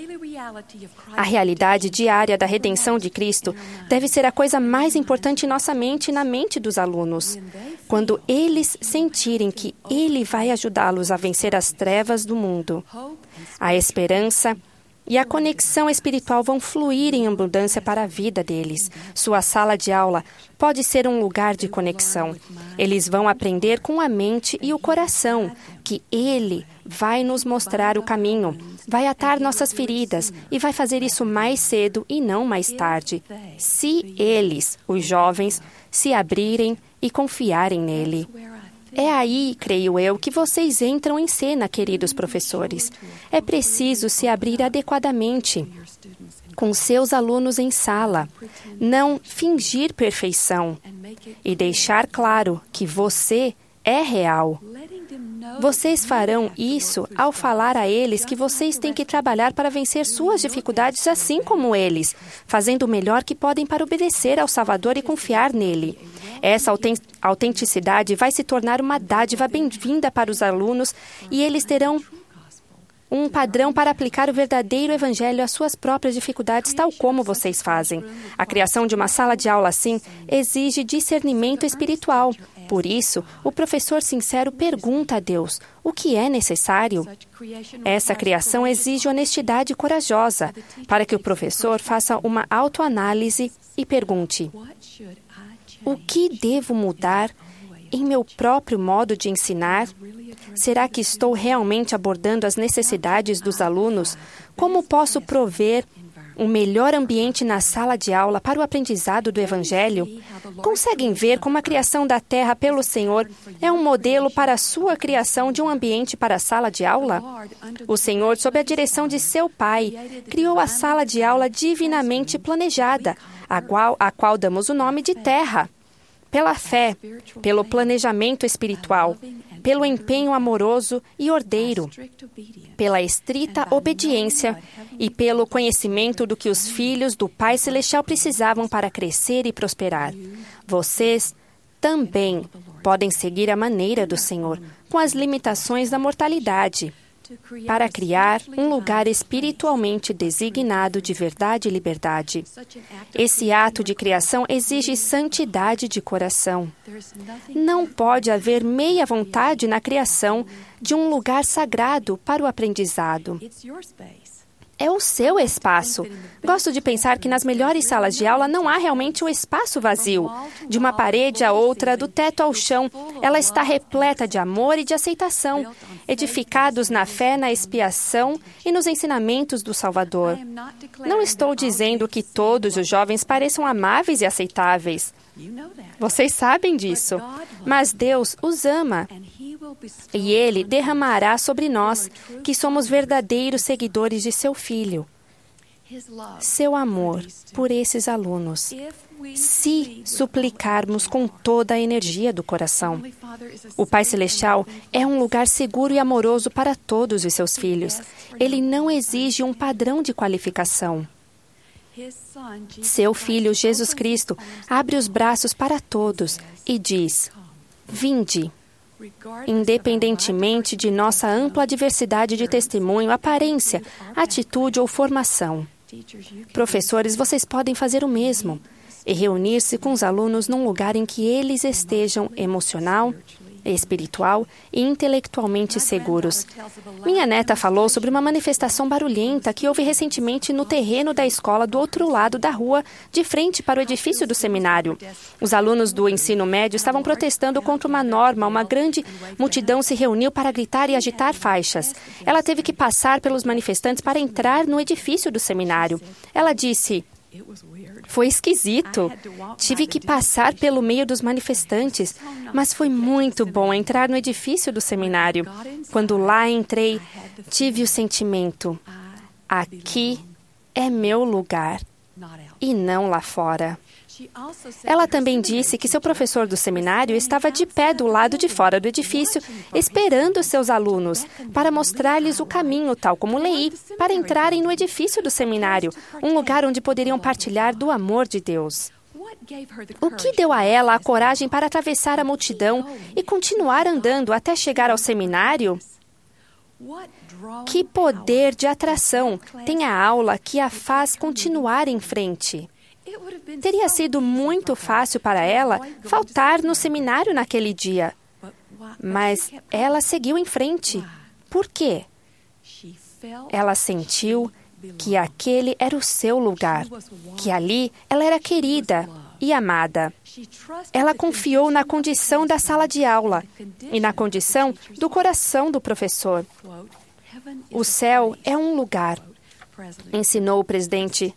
A realidade diária da redenção de Cristo deve ser a coisa mais importante em nossa mente e na mente dos alunos. Quando eles sentirem que Ele vai ajudá-los a vencer as trevas do mundo, a esperança e a conexão espiritual vão fluir em abundância para a vida deles. Sua sala de aula pode ser um lugar de conexão. Eles vão aprender com a mente e o coração que Ele vai nos mostrar o caminho, vai atar nossas feridas e vai fazer isso mais cedo e não mais tarde, se eles, os jovens, se abrirem e confiarem nele. É aí, creio eu, que vocês entram em cena, queridos professores. É preciso se abrir adequadamente com seus alunos em sala. Não fingir perfeição e deixar claro que você é real. Vocês farão isso ao falar a eles que vocês têm que trabalhar para vencer suas dificuldades assim como eles, fazendo o melhor que podem para obedecer ao Salvador e confiar nele. Essa autenticidade vai se tornar uma dádiva bem-vinda para os alunos e eles terão um padrão para aplicar o verdadeiro evangelho às suas próprias dificuldades, tal como vocês fazem. A criação de uma sala de aula assim exige discernimento espiritual. Por isso, o professor sincero pergunta a Deus o que é necessário. Essa criação exige honestidade corajosa, para que o professor faça uma autoanálise e pergunte: o que devo mudar em meu próprio modo de ensinar? Será que estou realmente abordando as necessidades dos alunos? Como posso prover um melhor ambiente na sala de aula para o aprendizado do Evangelho? Conseguem ver como a criação da terra pelo Senhor é um modelo para a sua criação de um ambiente para a sala de aula? O Senhor, sob a direção de seu Pai, criou a sala de aula divinamente planejada, a qual, a qual damos o nome de terra. Pela fé, pelo planejamento espiritual, pelo empenho amoroso e ordeiro, pela estrita obediência e pelo conhecimento do que os filhos do Pai Celestial precisavam para crescer e prosperar. Vocês também podem seguir a maneira do Senhor, com as limitações da mortalidade, para criar um lugar espiritualmente designado de verdade e liberdade. Esse ato de criação exige santidade de coração. Não pode haver meia vontade na criação de um lugar sagrado para o aprendizado. É o seu espaço. Gosto de pensar que nas melhores salas de aula não há realmente um espaço vazio. De uma parede a outra, do teto ao chão, ela está repleta de amor e de aceitação, edificados na fé, na expiação e nos ensinamentos do Salvador. Não estou dizendo que todos os jovens pareçam amáveis e aceitáveis. Vocês sabem disso. Mas Deus os ama. E Ele derramará sobre nós, que somos verdadeiros seguidores de seu Filho, seu amor por esses alunos, se suplicarmos com toda a energia do coração. O Pai Celestial é um lugar seguro e amoroso para todos os seus filhos. Ele não exige um padrão de qualificação. Seu Filho, Jesus Cristo, abre os braços para todos e diz: vinde. Independentemente de nossa ampla diversidade de testemunho, aparência, atitude ou formação. Professores, vocês podem fazer o mesmo e reunir-se com os alunos num lugar em que eles estejam emocional, espiritual e intelectualmente seguros. Minha neta falou sobre uma manifestação barulhenta que houve recentemente no terreno da escola do outro lado da rua, de frente para o edifício do seminário. Os alunos do ensino médio estavam protestando contra uma norma. Uma grande multidão se reuniu para gritar e agitar faixas. Ela teve que passar pelos manifestantes para entrar no edifício do seminário. Ela disse: foi esquisito. Tive que passar pelo meio dos manifestantes, mas foi muito bom entrar no edifício do seminário. Quando lá entrei, tive o sentimento: aqui é meu lugar e não lá fora. Ela também disse que seu professor do seminário estava de pé do lado de fora do edifício, esperando seus alunos, para mostrar-lhes o caminho, tal como leí, para entrarem no edifício do seminário, um lugar onde poderiam partilhar do amor de Deus. O que deu a ela a coragem para atravessar a multidão e continuar andando até chegar ao seminário? Que poder de atração tem a aula que a faz continuar em frente? Teria sido muito fácil para ela faltar no seminário naquele dia, mas ela seguiu em frente. Por quê? Ela sentiu que aquele era o seu lugar, que ali ela era querida e amada. Ela confiou na condição da sala de aula e na condição do coração do professor. O céu é um lugar, ensinou o presidente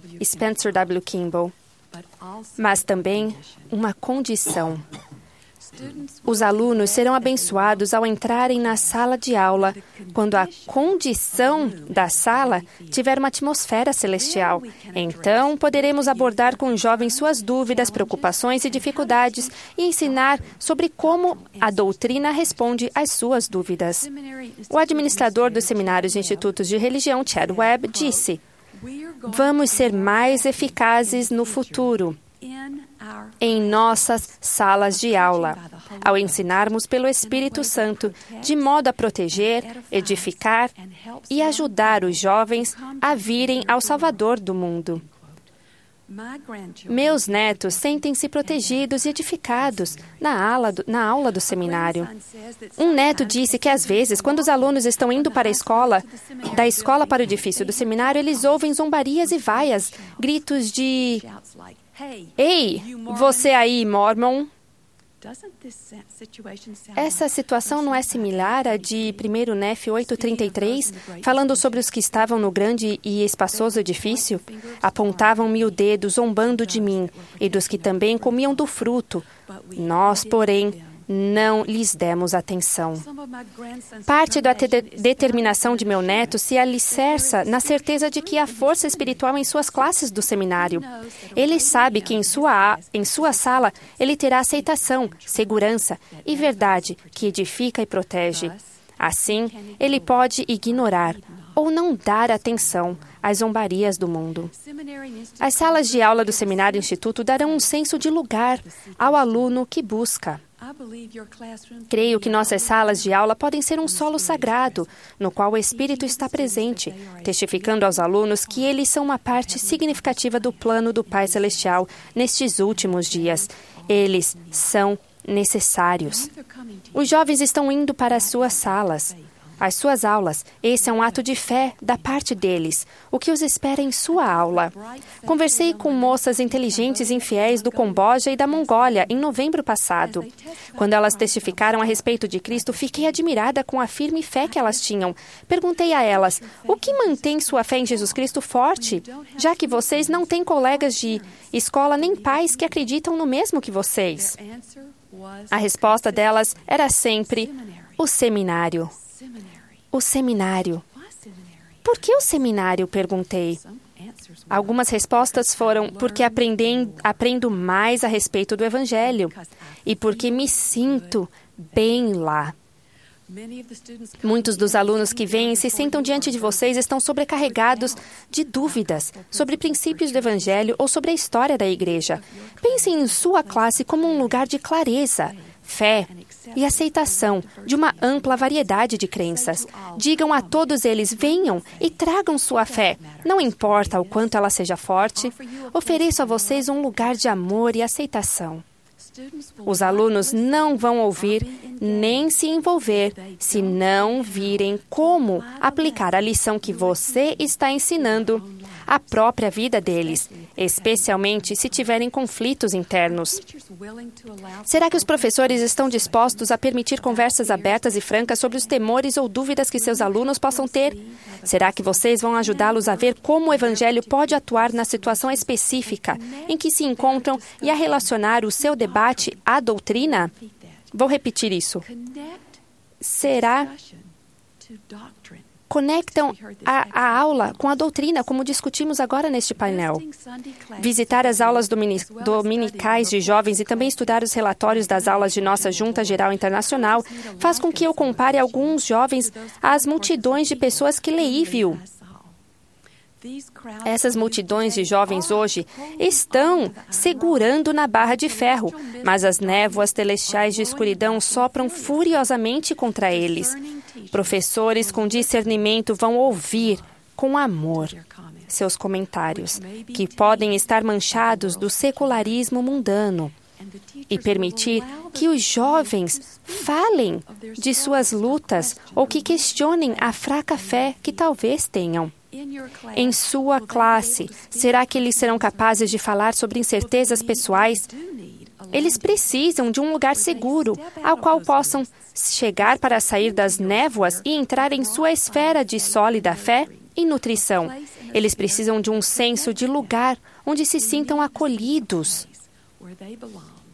Spencer W. Kimball, mas também uma condição. Os alunos serão abençoados ao entrarem na sala de aula, quando a condição da sala tiver uma atmosfera celestial. Então, poderemos abordar com os jovens suas dúvidas, preocupações e dificuldades e ensinar sobre como a doutrina responde às suas dúvidas. O administrador dos seminários e institutos de religião, Chad Webb, disse: "Vamos ser mais eficazes no futuro em nossas salas de aula, ao ensinarmos pelo Espírito Santo, de modo a proteger, edificar e ajudar os jovens a virem ao Salvador do mundo." Meus netos sentem-se protegidos e edificados na aula, do, na aula do seminário. Um neto disse que, às vezes, quando os alunos estão indo para a escola, da escola para o edifício do seminário, eles ouvem zombarias e vaias, gritos de: "Ei, você aí, Mormon!" Essa situação não é similar à de primeiro Nefe oito, trinta e três, falando sobre os que estavam no grande e espaçoso edifício? Apontavam-me o dedo, zombando de mim, e dos que também comiam do fruto. Nós, porém, não lhes demos atenção. Parte da te- determinação de meu neto se alicerça na certeza de que há força espiritual em suas classes do seminário. Ele sabe que em sua, em sua sala ele terá aceitação, segurança e verdade que edifica e protege. Assim, ele pode ignorar ou não dar atenção às zombarias do mundo. As salas de aula do Seminário Instituto darão um senso de lugar ao aluno que busca. Creio que nossas salas de aula podem ser um solo sagrado, no qual o Espírito está presente, testificando aos alunos que eles são uma parte significativa do plano do Pai Celestial nestes últimos dias. Eles são necessários. Os jovens estão indo para as suas salas, as suas aulas. Esse é um ato de fé da parte deles, o que os espera em sua aula. Conversei com moças inteligentes e infiéis do Camboja e da Mongólia em novembro passado. Quando elas testificaram a respeito de Cristo, fiquei admirada com a firme fé que elas tinham. Perguntei a elas: o que mantém sua fé em Jesus Cristo forte, já que vocês não têm colegas de escola nem pais que acreditam no mesmo que vocês? A resposta delas era sempre: o seminário. O seminário. Por que o seminário? Perguntei. Algumas respostas foram: porque aprendem, aprendo mais a respeito do Evangelho e porque me sinto bem lá. Muitos dos alunos que vêm e se sentam diante de vocês estão sobrecarregados de dúvidas sobre princípios do Evangelho ou sobre a história da igreja. Pensem em sua classe como um lugar de clareza, fé e aceitação de uma ampla variedade de crenças. Digam a todos eles: venham e tragam sua fé. Não importa o quanto ela seja forte, ofereço a vocês um lugar de amor e aceitação. Os alunos não vão ouvir nem se envolver se não virem como aplicar a lição que você está ensinando à própria vida deles, especialmente se tiverem conflitos internos. Será que os professores estão dispostos a permitir conversas abertas e francas sobre os temores ou dúvidas que seus alunos possam ter? Será que vocês vão ajudá-los a ver como o Evangelho pode atuar na situação específica em que se encontram e a relacionar o seu debate à doutrina? Vou repetir isso. Será conectam a, a aula com a doutrina, como discutimos agora neste painel. Visitar as aulas domini- dominicais de jovens e também estudar os relatórios das aulas de nossa Junta Geral Internacional faz com que eu compare alguns jovens às multidões de pessoas que Leí viu. Essas multidões de jovens hoje estão segurando na barra de ferro, mas as névoas celestiais de escuridão sopram furiosamente contra eles. Professores com discernimento vão ouvir com amor seus comentários, que podem estar manchados do secularismo mundano, e permitir que os jovens falem de suas lutas ou que questionem a fraca fé que talvez tenham. Em sua classe, será que eles serão capazes de falar sobre incertezas pessoais? Eles precisam de um lugar seguro ao qual possam chegar para sair das névoas e entrar em sua esfera de sólida fé e nutrição. Eles precisam de um senso de lugar onde se sintam acolhidos.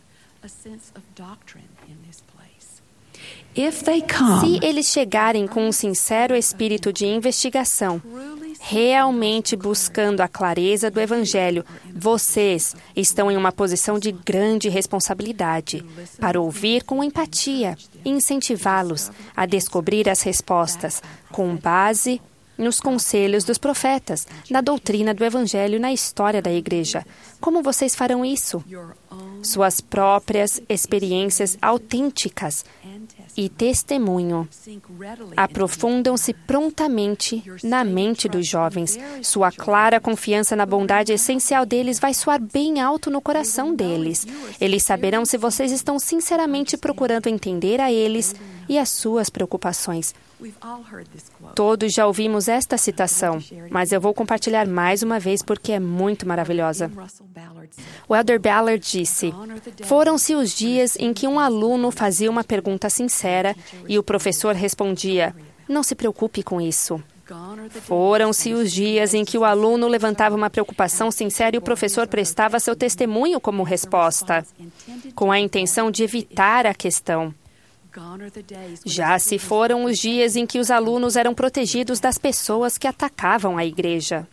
Se eles chegarem com um sincero espírito de investigação, realmente buscando a clareza do Evangelho, vocês estão em uma posição de grande responsabilidade para ouvir com empatia e incentivá-los a descobrir as respostas com base nos conselhos dos profetas, na doutrina do Evangelho e na história da Igreja. Como vocês farão isso? Suas próprias experiências autênticas e testemunho aprofundam-se prontamente na mente dos jovens. Sua clara confiança na bondade essencial deles vai soar bem alto no coração deles. Eles saberão se vocês estão sinceramente procurando entender a eles e as suas preocupações. Todos já ouvimos esta citação, mas eu vou compartilhar mais uma vez porque é muito maravilhosa. O Elder Ballard disse: "Foram-se os dias em que um aluno fazia uma pergunta sincera e o professor respondia: 'Não se preocupe com isso.' Foram-se os dias em que o aluno levantava uma preocupação sincera e o professor prestava seu testemunho como resposta, com a intenção de evitar a questão. Já se foram os dias em que os alunos eram protegidos das pessoas que atacavam a igreja.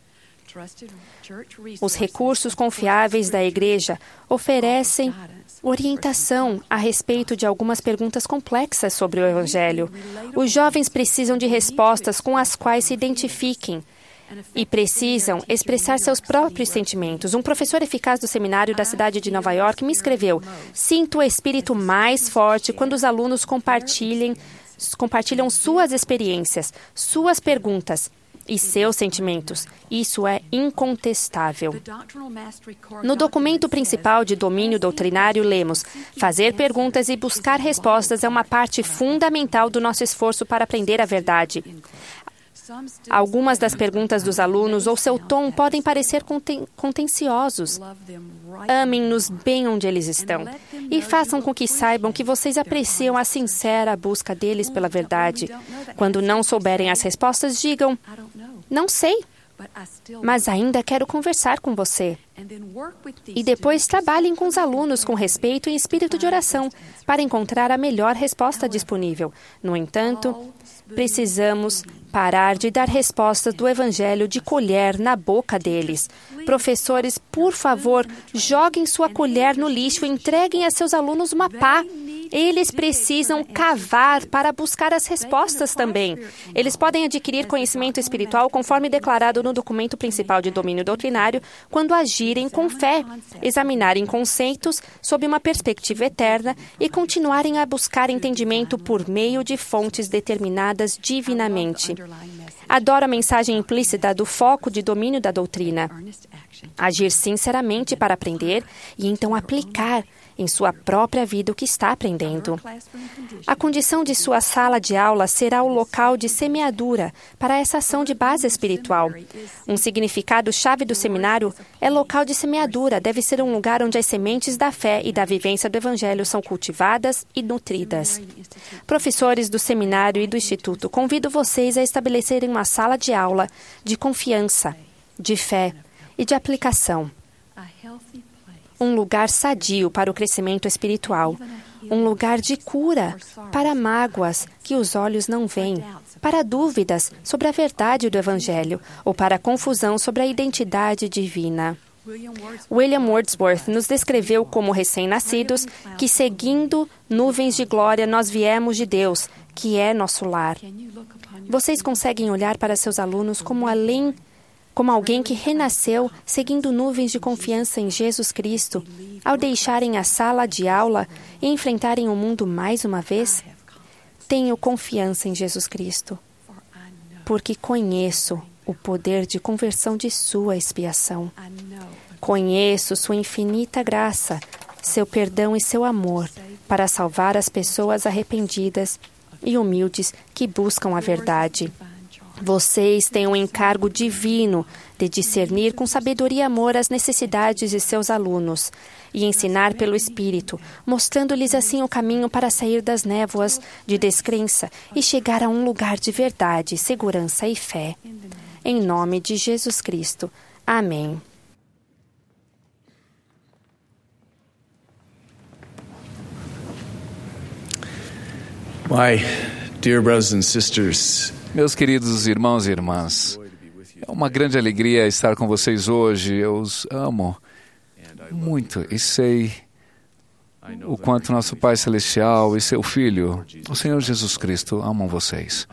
Os recursos confiáveis da igreja oferecem orientação a respeito de algumas perguntas complexas sobre o Evangelho. Os jovens precisam de respostas com as quais se identifiquem e precisam expressar seus próprios sentimentos. Um professor eficaz do seminário da cidade de Nova York me escreveu: "Sinto o espírito mais forte quando os alunos compartilhem, compartilham suas experiências, suas perguntas e seus sentimentos. Isso é incontestável." No documento principal de domínio doutrinário, lemos: "Fazer perguntas e buscar respostas é uma parte fundamental do nosso esforço para aprender a verdade." Algumas das perguntas dos alunos ou seu tom podem parecer conten- contenciosos. Amem-nos bem onde eles estão e façam com que saibam que vocês apreciam a sincera busca deles pela verdade. Quando não souberem as respostas, digam: "Não sei, mas ainda quero conversar com você." E depois trabalhem com os alunos com respeito e espírito de oração para encontrar a melhor resposta disponível. No entanto, precisamos parar de dar respostas do Evangelho de colher na boca deles. Professores, por favor, joguem sua colher no lixo e entreguem a seus alunos uma pá. Eles precisam cavar para buscar as respostas também. Eles podem adquirir conhecimento espiritual conforme declarado no documento principal de domínio doutrinário quando agirem com fé, examinarem conceitos sob uma perspectiva eterna e continuarem a buscar entendimento por meio de fontes determinadas divinamente. Adoro a mensagem implícita do foco de domínio da doutrina. Agir sinceramente para aprender e então aplicar em sua própria vida o que está aprendendo. A condição de sua sala de aula será o local de semeadura para essa ação de base espiritual. Um significado-chave do seminário é local de semeadura. Deve ser um lugar onde as sementes da fé e da vivência do Evangelho são cultivadas e nutridas. Professores do seminário e do instituto, convido vocês a estabelecerem uma sala de aula de confiança, de fé e de aplicação. Um lugar sadio para o crescimento espiritual. Um lugar de cura para mágoas que os olhos não veem, para dúvidas sobre a verdade do Evangelho ou para confusão sobre a identidade divina. William Wordsworth nos descreveu como recém-nascidos que, seguindo nuvens de glória, nós viemos de Deus, que é nosso lar. Vocês conseguem olhar para seus alunos como além como alguém que renasceu seguindo nuvens de confiança em Jesus Cristo, ao deixarem a sala de aula e enfrentarem o mundo mais uma vez? Tenho confiança em Jesus Cristo, porque conheço o poder de conversão de sua expiação. Conheço sua infinita graça, seu perdão e seu amor para salvar as pessoas arrependidas e humildes que buscam a verdade. Vocês têm um encargo divino de discernir com sabedoria e amor as necessidades de seus alunos e ensinar pelo Espírito, mostrando-lhes assim o caminho para sair das névoas de descrença e chegar a um lugar de verdade, segurança e fé. Em nome de Jesus Cristo. Amém. My dear brothers and sisters, Meus queridos irmãos e irmãs, é uma grande alegria estar com vocês hoje. Eu os amo muito e sei o quanto nosso Pai Celestial e seu Filho, o Senhor Jesus Cristo, amam vocês.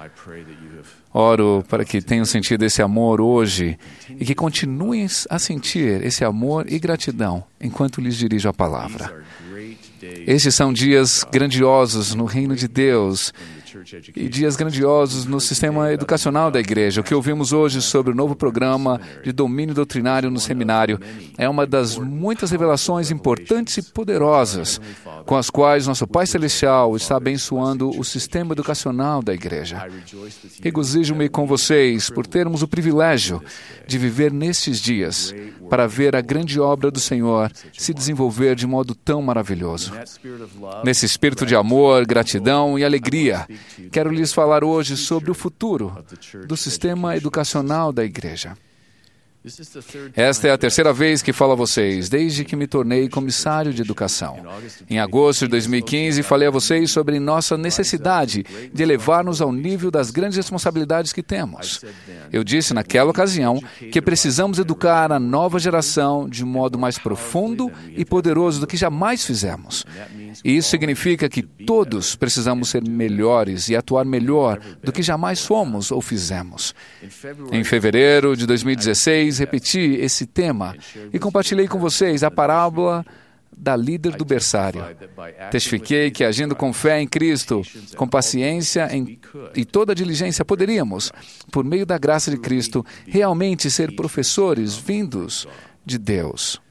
Oro para que tenham sentido esse amor hoje e que continuem a sentir esse amor e gratidão enquanto lhes dirijo a palavra. Estes são dias grandiosos no reino de Deus e dias grandiosos no sistema educacional da igreja. O que ouvimos hoje sobre o novo programa de domínio doutrinário no seminário é uma das muitas revelações importantes e poderosas com as quais nosso Pai Celestial está abençoando o sistema educacional da igreja. Regozijo-me com vocês por termos o privilégio de viver nestes dias para ver a grande obra do Senhor se desenvolver de modo tão maravilhoso. Nesse espírito de amor, gratidão e alegria, quero lhes falar hoje sobre o futuro do sistema educacional da igreja. Esta é a terceira vez que falo a vocês, desde que me tornei comissário de educação. Em agosto de dois mil e quinze, falei a vocês sobre nossa necessidade de elevar-nos ao nível das grandes responsabilidades que temos. Eu disse naquela ocasião que precisamos educar a nova geração de modo mais profundo e poderoso do que jamais fizemos. E isso significa que todos precisamos ser melhores e atuar melhor do que jamais fomos ou fizemos. Em fevereiro de dois mil e dezesseis, repeti esse tema e compartilhei com vocês a parábola da líder do berçário. Testifiquei que, agindo com fé em Cristo, com paciência em, e toda diligência, poderíamos, por meio da graça de Cristo, realmente ser professores vindos de Deus.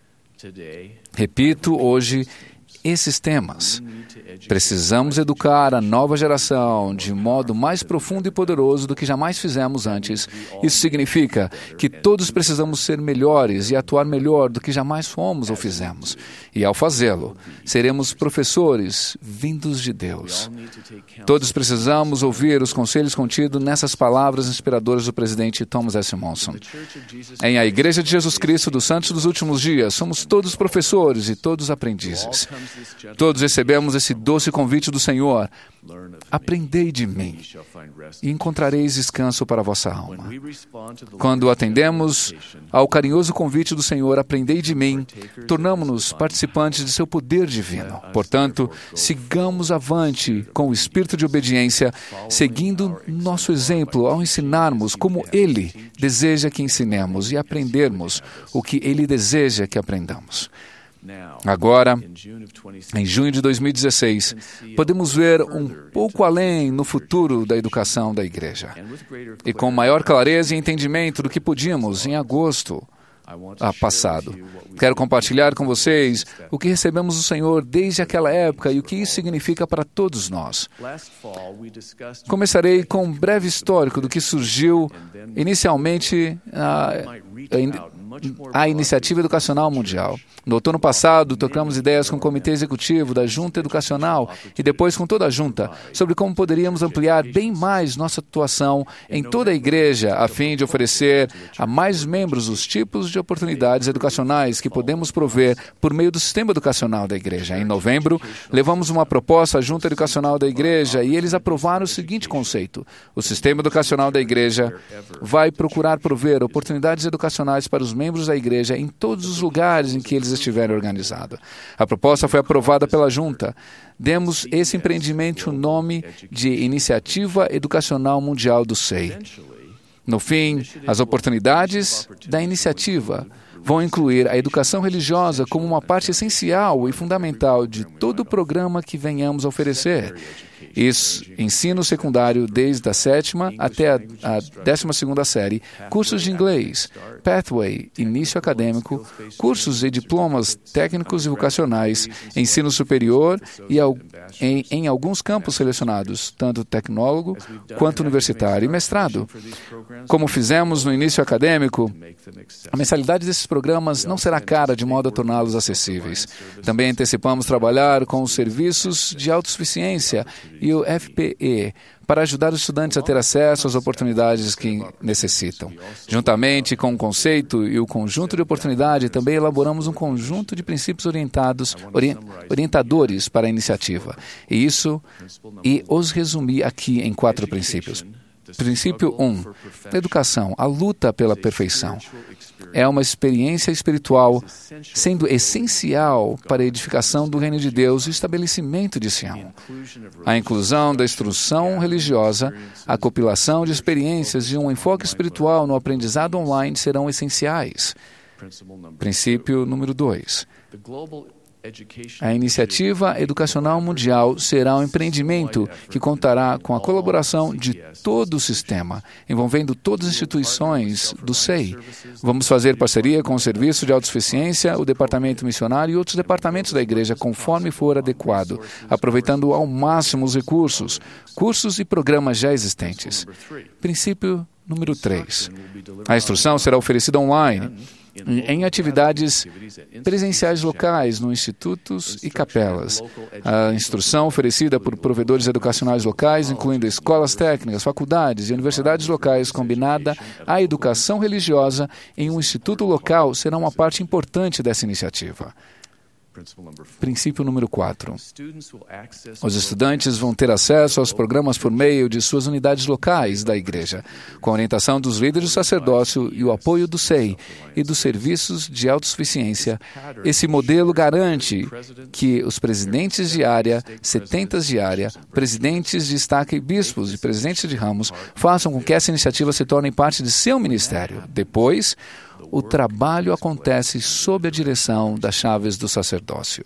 Repito hoje esses temas. Precisamos educar a nova geração de modo mais profundo e poderoso do que jamais fizemos antes. Isso significa que todos precisamos ser melhores e atuar melhor do que jamais fomos ou fizemos. E ao fazê-lo, seremos professores vindos de Deus. Todos precisamos ouvir os conselhos contidos nessas palavras inspiradoras do presidente Thomas S. Monson. Em a Igreja de Jesus Cristo dos Santos dos Últimos Dias, somos todos professores e todos aprendizes. Todos recebemos esse doce convite do Senhor. Aprendei de mim e encontrareis descanso para a vossa alma. Quando atendemos ao carinhoso convite do Senhor, aprendei de mim, tornamo-nos participantes de seu poder divino. Portanto, sigamos avante com o espírito de obediência, seguindo nosso exemplo ao ensinarmos como Ele deseja que ensinemos e aprendermos o que Ele deseja que aprendamos. Agora, em junho de dois mil e dezesseis, podemos ver um pouco além no futuro da educação da igreja. E com maior clareza e entendimento do que podíamos em agosto passado. Quero compartilhar com vocês o que recebemos do Senhor desde aquela época e o que isso significa para todos nós. Começarei com um breve histórico do que surgiu inicialmente a, a Iniciativa Educacional Mundial. No outono passado, tocamos ideias com o Comitê Executivo da Junta Educacional e depois com toda a Junta sobre como poderíamos ampliar bem mais nossa atuação em toda a igreja a fim de oferecer a mais membros os tipos de oportunidades educacionais que podemos prover por meio do sistema educacional da igreja. Em novembro, levamos uma proposta à Junta Educacional da igreja e eles aprovaram o seguinte conceito: o sistema educacional da igreja vai procurar prover oportunidades educacionais para os membros da igreja em todos os lugares em que eles estiverem organizados. A proposta foi aprovada pela Junta. Demos esse empreendimento o nome de Iniciativa Educacional Mundial do S E I. No fim, as oportunidades da iniciativa vão incluir a educação religiosa como uma parte essencial e fundamental de todo o programa que venhamos a oferecer. Isso, ensino secundário desde a sétima até a, a décima segunda série, cursos de inglês, Pathway, início acadêmico, cursos e diplomas técnicos e vocacionais, ensino superior e ao, em, em alguns campos selecionados, tanto tecnólogo quanto universitário e mestrado. Como fizemos no início acadêmico, a mensalidade desses programas não será cara de modo a torná-los acessíveis. Também antecipamos trabalhar com os serviços de autossuficiência e o F P E para ajudar os estudantes a ter acesso às oportunidades que necessitam. Juntamente com o conceito e o conjunto de oportunidade, também elaboramos um conjunto de princípios orientados, ori- orientadores para a iniciativa. E isso, e os resumi aqui em quatro princípios. Princípio um. Educação, a luta pela perfeição. É uma experiência espiritual, sendo essencial para a edificação do reino de Deus e o estabelecimento de Sião. A inclusão da instrução religiosa, a compilação de experiências e um enfoque espiritual no aprendizado online serão essenciais. Princípio número dois. A Iniciativa Educacional Mundial será um empreendimento que contará com a colaboração de todo o sistema, envolvendo todas as instituições do S E I. Vamos fazer parceria com o Serviço de Autossuficiência, o Departamento Missionário e outros departamentos da Igreja, conforme for adequado, aproveitando ao máximo os recursos, cursos e programas já existentes. Princípio número três. A instrução será oferecida online, em atividades presenciais locais, nos institutos e capelas. A instrução oferecida por provedores educacionais locais, incluindo escolas técnicas, faculdades e universidades locais, combinada à educação religiosa em um instituto local, será uma parte importante dessa iniciativa. Princípio número quatro. Os estudantes vão ter acesso aos programas por meio de suas unidades locais da Igreja, com a orientação dos líderes do sacerdócio e o apoio do S E I e dos serviços de autossuficiência. Esse modelo garante que os presidentes de área, setentas de área, presidentes de estaca e bispos e presidentes de ramos façam com que essa iniciativa se torne parte de seu ministério. Depois, o trabalho acontece sob a direção das chaves do sacerdócio.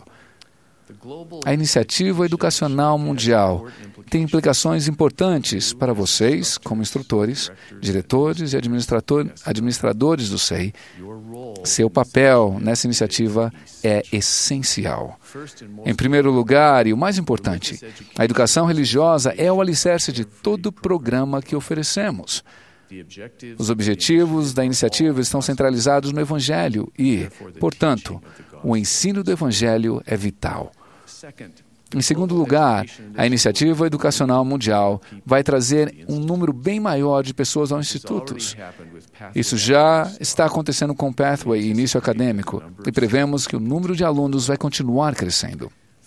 A Iniciativa Educacional Mundial tem implicações importantes para vocês, como instrutores, diretores e administrador, administradores do S E I. Seu papel nessa iniciativa é essencial. Em primeiro lugar, e o mais importante, a educação religiosa é o alicerce de todo o programa que oferecemos. Os objetivos da iniciativa estão centralizados no Evangelho e, portanto, o ensino do Evangelho é vital. Em segundo lugar, a Iniciativa Educacional Mundial vai trazer um número bem maior de pessoas aos institutos. Isso já está acontecendo com o Pathway e início acadêmico, e prevemos que o número de alunos vai continuar crescendo.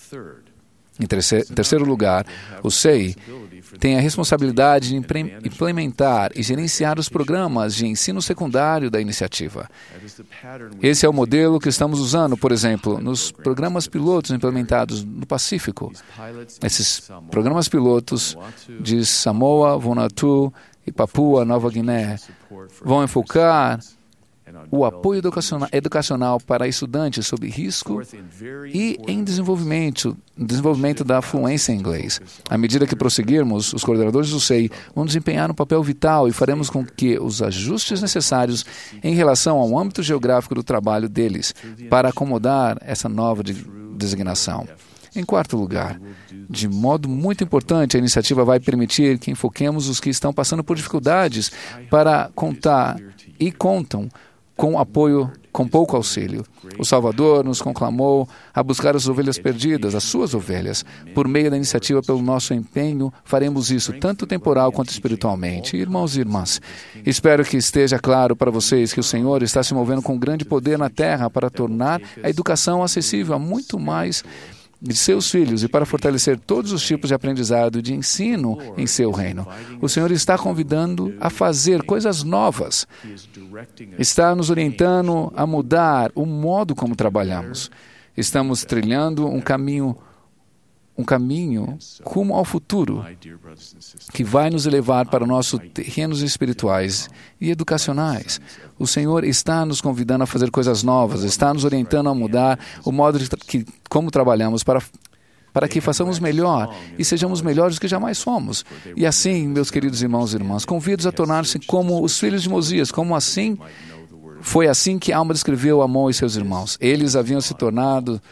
Em terceiro lugar, o S E I tem a responsabilidade de implementar e gerenciar os programas de ensino secundário da iniciativa. Esse é o modelo que estamos usando, por exemplo, nos programas pilotos implementados no Pacífico. Esses programas pilotos de Samoa, Vanuatu e Papua Nova Guiné vão enfocar o apoio educacional, educacional para estudantes sob risco e em desenvolvimento, desenvolvimento da fluência em inglês. À medida que prosseguirmos, os coordenadores do S E I vão desempenhar um papel vital e faremos com que os ajustes necessários em relação ao âmbito geográfico do trabalho deles para acomodar essa nova de, designação. Em quarto lugar, de modo muito importante, a iniciativa vai permitir que enfoquemos os que estão passando por dificuldades para contar e contam com apoio, com pouco auxílio. O Salvador nos conclamou a buscar as ovelhas perdidas, as suas ovelhas. Por meio da iniciativa, pelo nosso empenho, faremos isso, tanto temporal quanto espiritualmente. Irmãos e irmãs, espero que esteja claro para vocês que o Senhor está se movendo com grande poder na terra para tornar a educação acessível a muito mais de seus filhos e para fortalecer todos os tipos de aprendizado e de ensino em seu reino. O Senhor está convidando a fazer coisas novas. Está nos orientando a mudar o modo como trabalhamos. Estamos trilhando um caminho, um caminho rumo ao futuro que vai nos elevar para nossos terrenos espirituais e educacionais. O Senhor está nos convidando a fazer coisas novas, está nos orientando a mudar o modo de que, como trabalhamos para, para que façamos melhor e sejamos melhores do que jamais fomos. E assim, meus queridos irmãos e irmãs, convido-os a tornar-se como os filhos de Mosias, como assim, foi assim que Alma descreveu Amon e seus irmãos. Eles haviam se tornado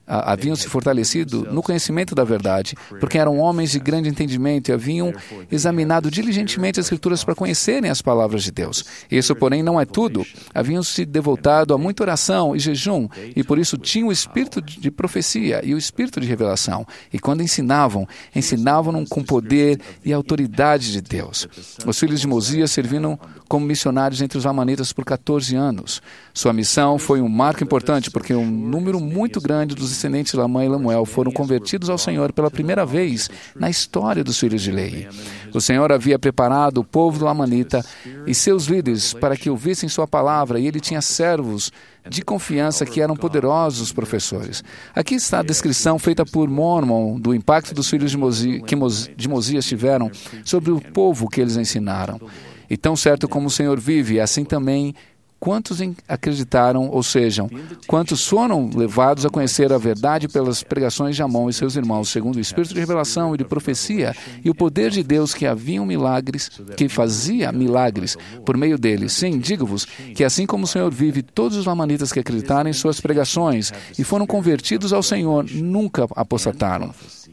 haviam se fortalecido no conhecimento da verdade, porque eram homens de grande entendimento e haviam examinado diligentemente as Escrituras para conhecerem as palavras de Deus. Isso, porém, não é tudo. Haviam se devotado a muita oração e jejum, e por isso tinham o espírito de profecia e o espírito de revelação. E quando ensinavam, ensinavam com poder e autoridade de Deus. Os filhos de Mosias serviram como missionários entre os amanitas por catorze anos. Sua missão foi um marco importante, porque um número muito grande dos descendentes de Lamã e Lemuel foram convertidos ao Senhor pela primeira vez na história dos filhos de Leí. O Senhor havia preparado o povo do Amanita e seus líderes para que ouvissem sua palavra, e ele tinha servos de confiança que eram poderosos professores. Aqui está a descrição feita por Mormon do impacto dos filhos de, Mosi, que Mos, de Mosias tiveram sobre o povo que eles ensinaram. E tão certo como o Senhor vive, assim também quantos acreditaram, ou sejam, quantos foram levados a conhecer a verdade pelas pregações de Amon e seus irmãos, segundo o espírito de revelação e de profecia e o poder de Deus que haviam milagres, que fazia milagres por meio deles. Sim, digo-vos que assim como o Senhor vive, todos os lamanitas que acreditaram em suas pregações e foram convertidos ao Senhor nunca apostataram.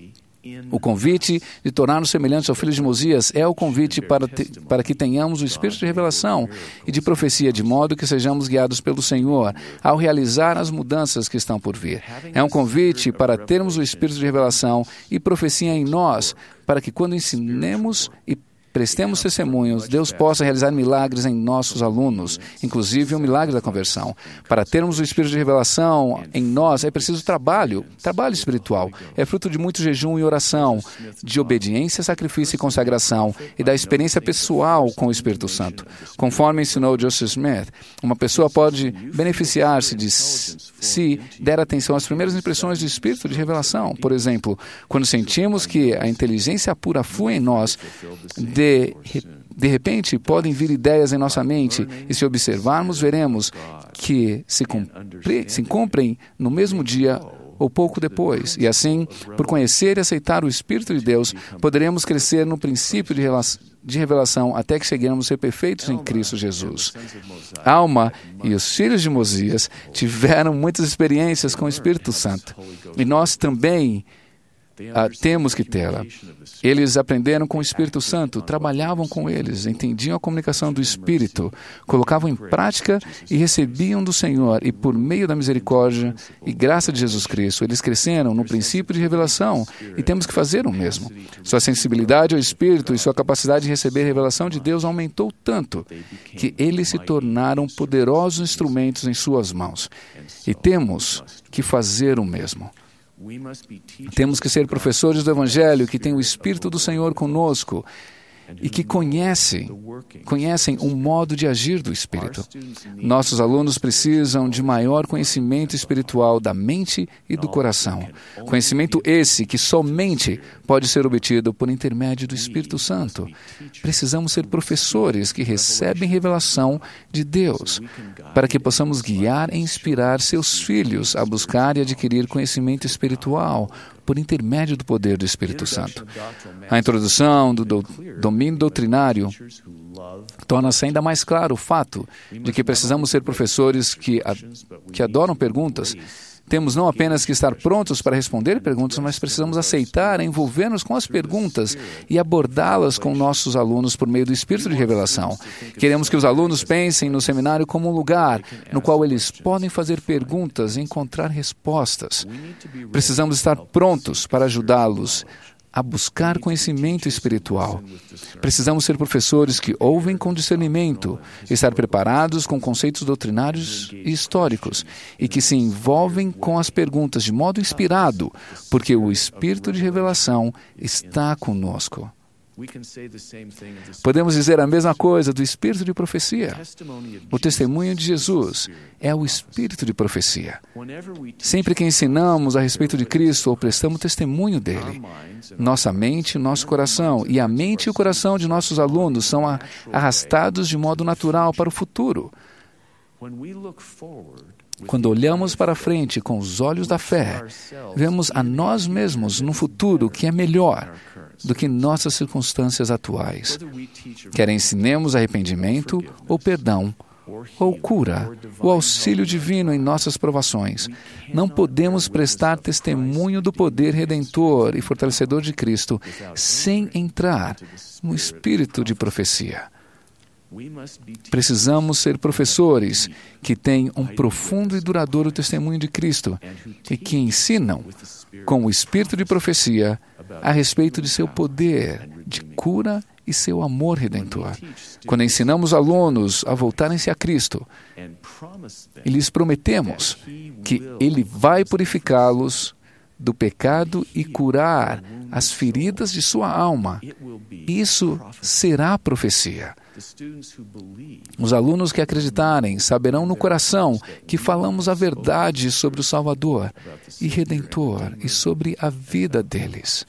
O convite de tornar-nos semelhantes ao filho de Mosias é o convite para, te, para que tenhamos o espírito de revelação e de profecia, de modo que sejamos guiados pelo Senhor ao realizar as mudanças que estão por vir. É um convite para termos o espírito de revelação e profecia em nós, para que quando ensinemos e prestemos testemunhos, Deus possa realizar milagres em nossos alunos, inclusive o milagre da conversão. Para termos o espírito de revelação em nós, é preciso trabalho, trabalho espiritual. É fruto de muito jejum e oração, de obediência, sacrifício e consagração, e da experiência pessoal com o Espírito Santo. Conforme ensinou Joseph Smith, uma pessoa pode beneficiar-se de se der atenção às primeiras impressões do espírito de revelação. Por exemplo, quando sentimos que a inteligência pura flui em nós, de De, de repente, podem vir ideias em nossa mente, e se observarmos, veremos que se, cumpri, se cumprem no mesmo dia ou pouco depois. E assim, por conhecer e aceitar o Espírito de Deus, poderemos crescer no princípio de, de revelação até que cheguemos a ser perfeitos em Cristo Jesus. Alma e os filhos de Mosias tiveram muitas experiências com o Espírito Santo, e nós também Ah, temos que tê-la. Eles aprenderam com o Espírito Santo, trabalhavam com eles, entendiam a comunicação do Espírito, colocavam em prática e recebiam do Senhor, e por meio da misericórdia e graça de Jesus Cristo, eles cresceram no princípio de revelação, e temos que fazer o mesmo. Sua sensibilidade ao Espírito e sua capacidade de receber a revelação de Deus aumentou tanto que eles se tornaram poderosos instrumentos em suas mãos. E temos que fazer o mesmo. Temos que ser professores do Evangelho que têm o Espírito do Senhor conosco e que conhecem, conhecem o modo de agir do Espírito. Nossos alunos precisam de maior conhecimento espiritual da mente e do coração. Conhecimento esse que somente pode ser obtido por intermédio do Espírito Santo. Precisamos ser professores que recebem revelação de Deus, para que possamos guiar e inspirar seus filhos a buscar e adquirir conhecimento espiritual por intermédio do poder do Espírito Santo. A introdução do, do domínio doutrinário torna-se ainda mais claro o fato de que precisamos ser professores que, a, que adoram perguntas. Temos não apenas que estar prontos para responder perguntas, mas precisamos aceitar envolver-nos com as perguntas e abordá-las com nossos alunos por meio do Espírito de revelação. Queremos que os alunos pensem no seminário como um lugar no qual eles podem fazer perguntas e encontrar respostas. Precisamos estar prontos para ajudá-los a buscar conhecimento espiritual. Precisamos ser professores que ouvem com discernimento, estar preparados com conceitos doutrinários e históricos, e que se envolvem com as perguntas de modo inspirado, porque o Espírito de revelação está conosco. Podemos dizer a mesma coisa do Espírito de profecia. O testemunho de Jesus é o Espírito de profecia. Sempre que ensinamos a respeito de Cristo ou prestamos testemunho dele, nossa mente, nosso coração e a mente e o coração de nossos alunos são arrastados de modo natural para o futuro. Quando olhamos para frente com os olhos da fé, vemos a nós mesmos num futuro que é melhor do que nossas circunstâncias atuais. Quer ensinemos arrependimento ou perdão ou cura, o auxílio divino em nossas provações. Não podemos prestar testemunho do poder redentor e fortalecedor de Cristo sem entrar no espírito de profecia. Precisamos ser professores que têm um profundo e duradouro testemunho de Cristo e que ensinam, com o espírito de profecia, a respeito de seu poder de cura e seu amor redentor. Quando ensinamos alunos a voltarem-se a Cristo e lhes prometemos que Ele vai purificá-los do pecado e curar as feridas de sua alma, isso será profecia. Os alunos que acreditarem saberão no coração que falamos a verdade sobre o Salvador e Redentor e sobre a vida deles.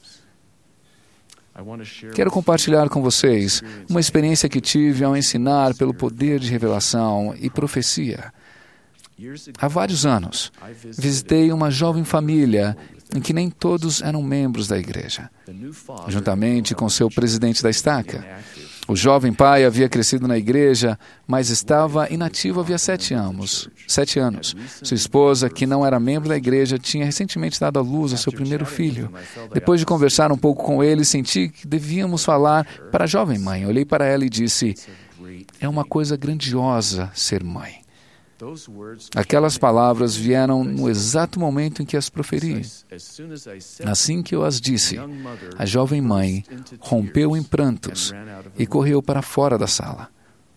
Quero compartilhar com vocês uma experiência que tive ao ensinar pelo poder de revelação e profecia. Há vários anos, visitei uma jovem família em que nem todos eram membros da igreja. Juntamente com seu presidente da estaca, o jovem pai havia crescido na igreja, mas estava inativo havia sete anos. Sete anos. Sua esposa, que não era membro da igreja, tinha recentemente dado à luz a seu primeiro filho. Depois de conversar um pouco com ele, senti que devíamos falar para a jovem mãe. Olhei para ela e disse: "É uma coisa grandiosa ser mãe." Aquelas palavras vieram no exato momento em que as proferi. Assim que eu as disse, a jovem mãe rompeu em prantos e correu para fora da sala.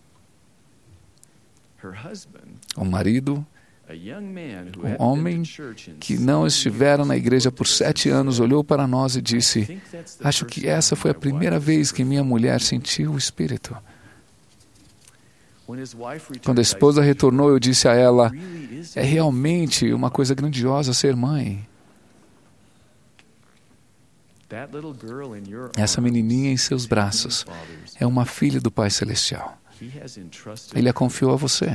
O marido, um homem que não estivera na igreja por sete anos, olhou para nós e disse: "Acho que essa foi a primeira vez que minha mulher sentiu o Espírito." Quando a esposa retornou, eu disse a ela: "É realmente uma coisa grandiosa ser mãe." Essa menininha em seus braços é uma filha do Pai Celestial. Ele a confiou a você.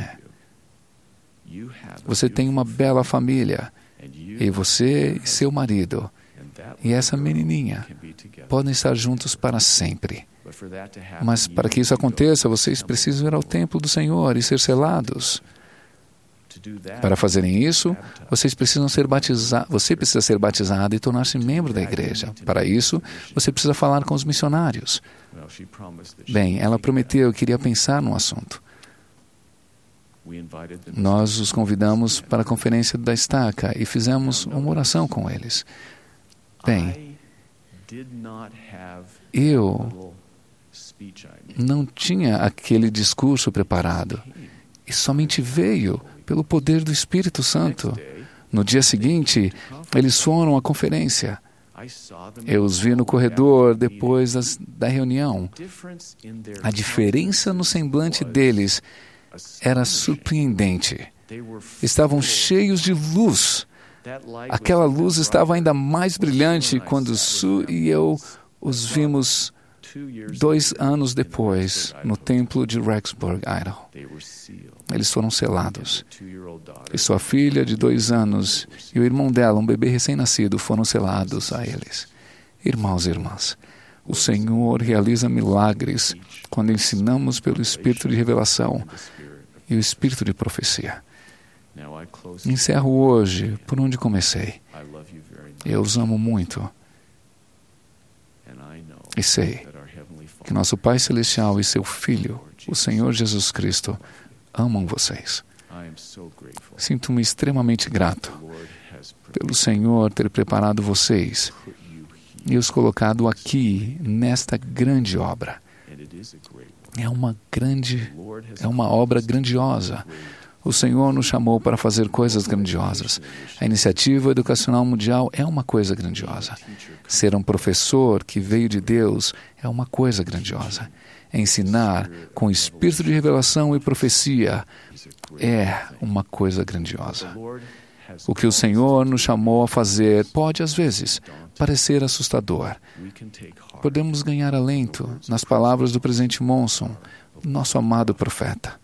Você tem uma bela família, e você e seu marido e essa menininha podem estar juntos para sempre. Mas para que isso aconteça, vocês precisam ir ao templo do Senhor e ser selados. Para fazerem isso, vocês precisam ser batizados. Você precisa ser batizado e tornar-se membro da igreja. Para isso, você precisa falar com os missionários. Bem, ela prometeu que iria pensar no assunto. Nós os convidamos para a conferência da estaca e fizemos uma oração com eles. Bem, eu não tinha aquele discurso preparado e somente veio pelo poder do Espírito Santo. No dia seguinte, eles foram à conferência. Eu os vi no corredor depois das, da reunião. A diferença no semblante deles era surpreendente. Estavam cheios de luz. Aquela luz estava ainda mais brilhante quando Sue e eu os vimos dois anos depois no templo de Rexburg, Idaho. Eles foram selados. E sua filha de dois anos e o irmão dela, um bebê recém-nascido, foram selados a eles. Irmãos e irmãs, o Senhor realiza milagres quando ensinamos pelo Espírito de revelação e o Espírito de profecia. Encerro hoje por onde comecei. Eu os amo muito. E sei que nosso Pai Celestial e seu Filho, o Senhor Jesus Cristo, amam vocês. Sinto-me extremamente grato pelo Senhor ter preparado vocês e os colocado aqui nesta grande obra. É uma grande, é uma obra grandiosa. O Senhor nos chamou para fazer coisas grandiosas. A iniciativa educacional mundial é uma coisa grandiosa. Ser um professor que veio de Deus é uma coisa grandiosa. Ensinar com espírito de revelação e profecia é uma coisa grandiosa. O que o Senhor nos chamou a fazer pode, às vezes, parecer assustador. Podemos ganhar alento nas palavras do presidente Monson, nosso amado profeta.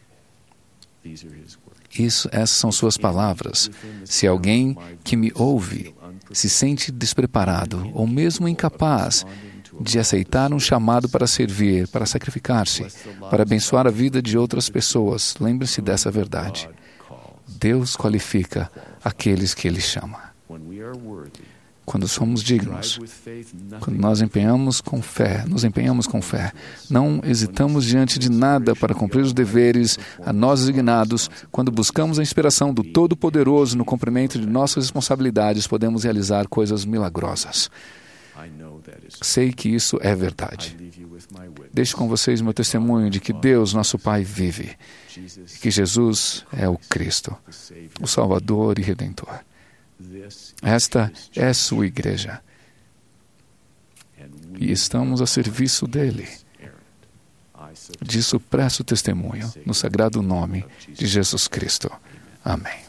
Isso, essas são suas palavras. Se alguém que me ouve se sente despreparado ou mesmo incapaz de aceitar um chamado para servir, para sacrificar-se, para abençoar a vida de outras pessoas. Lembre-se dessa verdade. Deus qualifica aqueles que Ele chama. Quando somos dignos, quando nós empenhamos com fé, nos empenhamos com fé, não hesitamos diante de nada para cumprir os deveres a nós designados, quando buscamos a inspiração do Todo-Poderoso no cumprimento de nossas responsabilidades, podemos realizar coisas milagrosas. Sei que isso é verdade. Deixo com vocês meu testemunho de que Deus, nosso Pai, vive, e que Jesus é o Cristo, o Salvador e Redentor. Esta é a sua igreja. E estamos a serviço dele. Disso presto testemunho no sagrado nome de Jesus Cristo. Amém.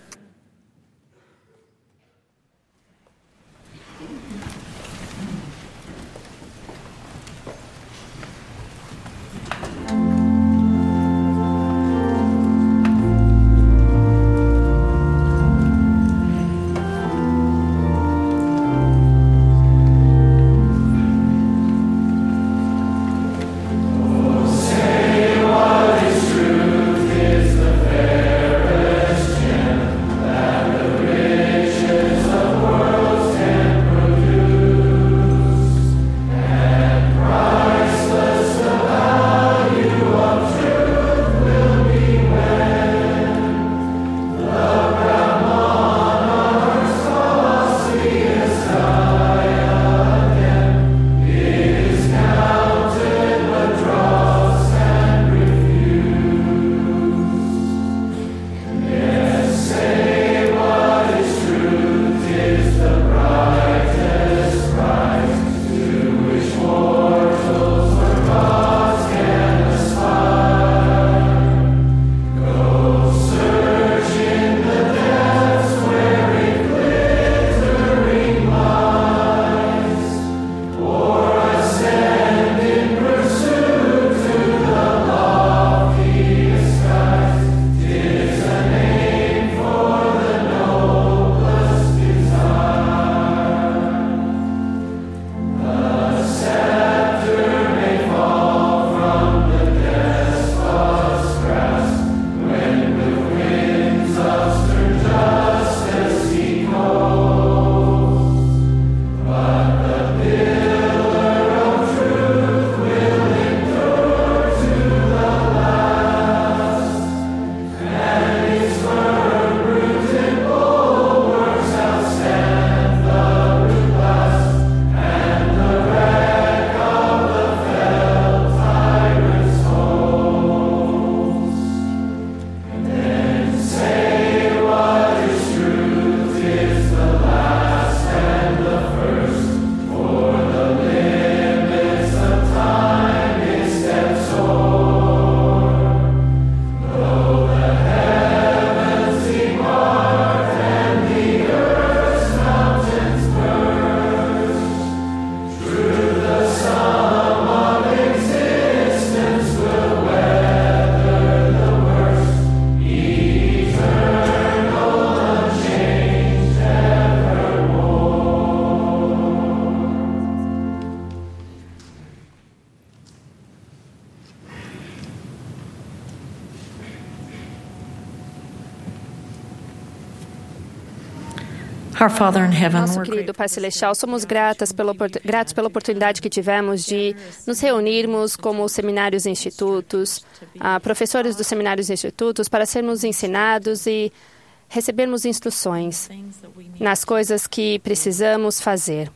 Nosso querido Pai Celestial, somos gratas pela, gratos pela oportunidade que tivemos de nos reunirmos como seminários e institutos, uh, professores dos seminários e institutos, para sermos ensinados e recebermos instruções nas coisas que precisamos fazer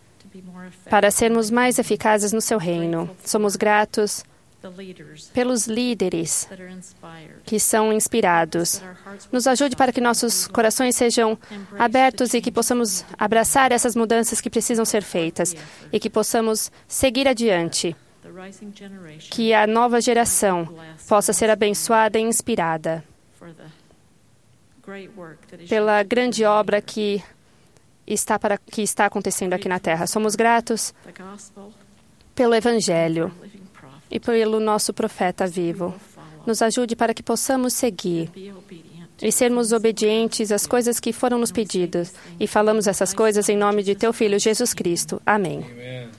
para sermos mais eficazes no seu reino. Somos gratos pelos líderes que são inspirados. Nos ajude para que nossos corações sejam abertos e que possamos abraçar essas mudanças que precisam ser feitas e que possamos seguir adiante. Que a nova geração possa ser abençoada e inspirada pela grande obra que está, para, que está acontecendo aqui na Terra. Somos gratos pelo Evangelho e pelo nosso profeta vivo. Nos ajude para que possamos seguir e sermos obedientes às coisas que foram nos pedidas. E falamos essas coisas em nome de Teu Filho, Jesus Cristo. Amém. Amém.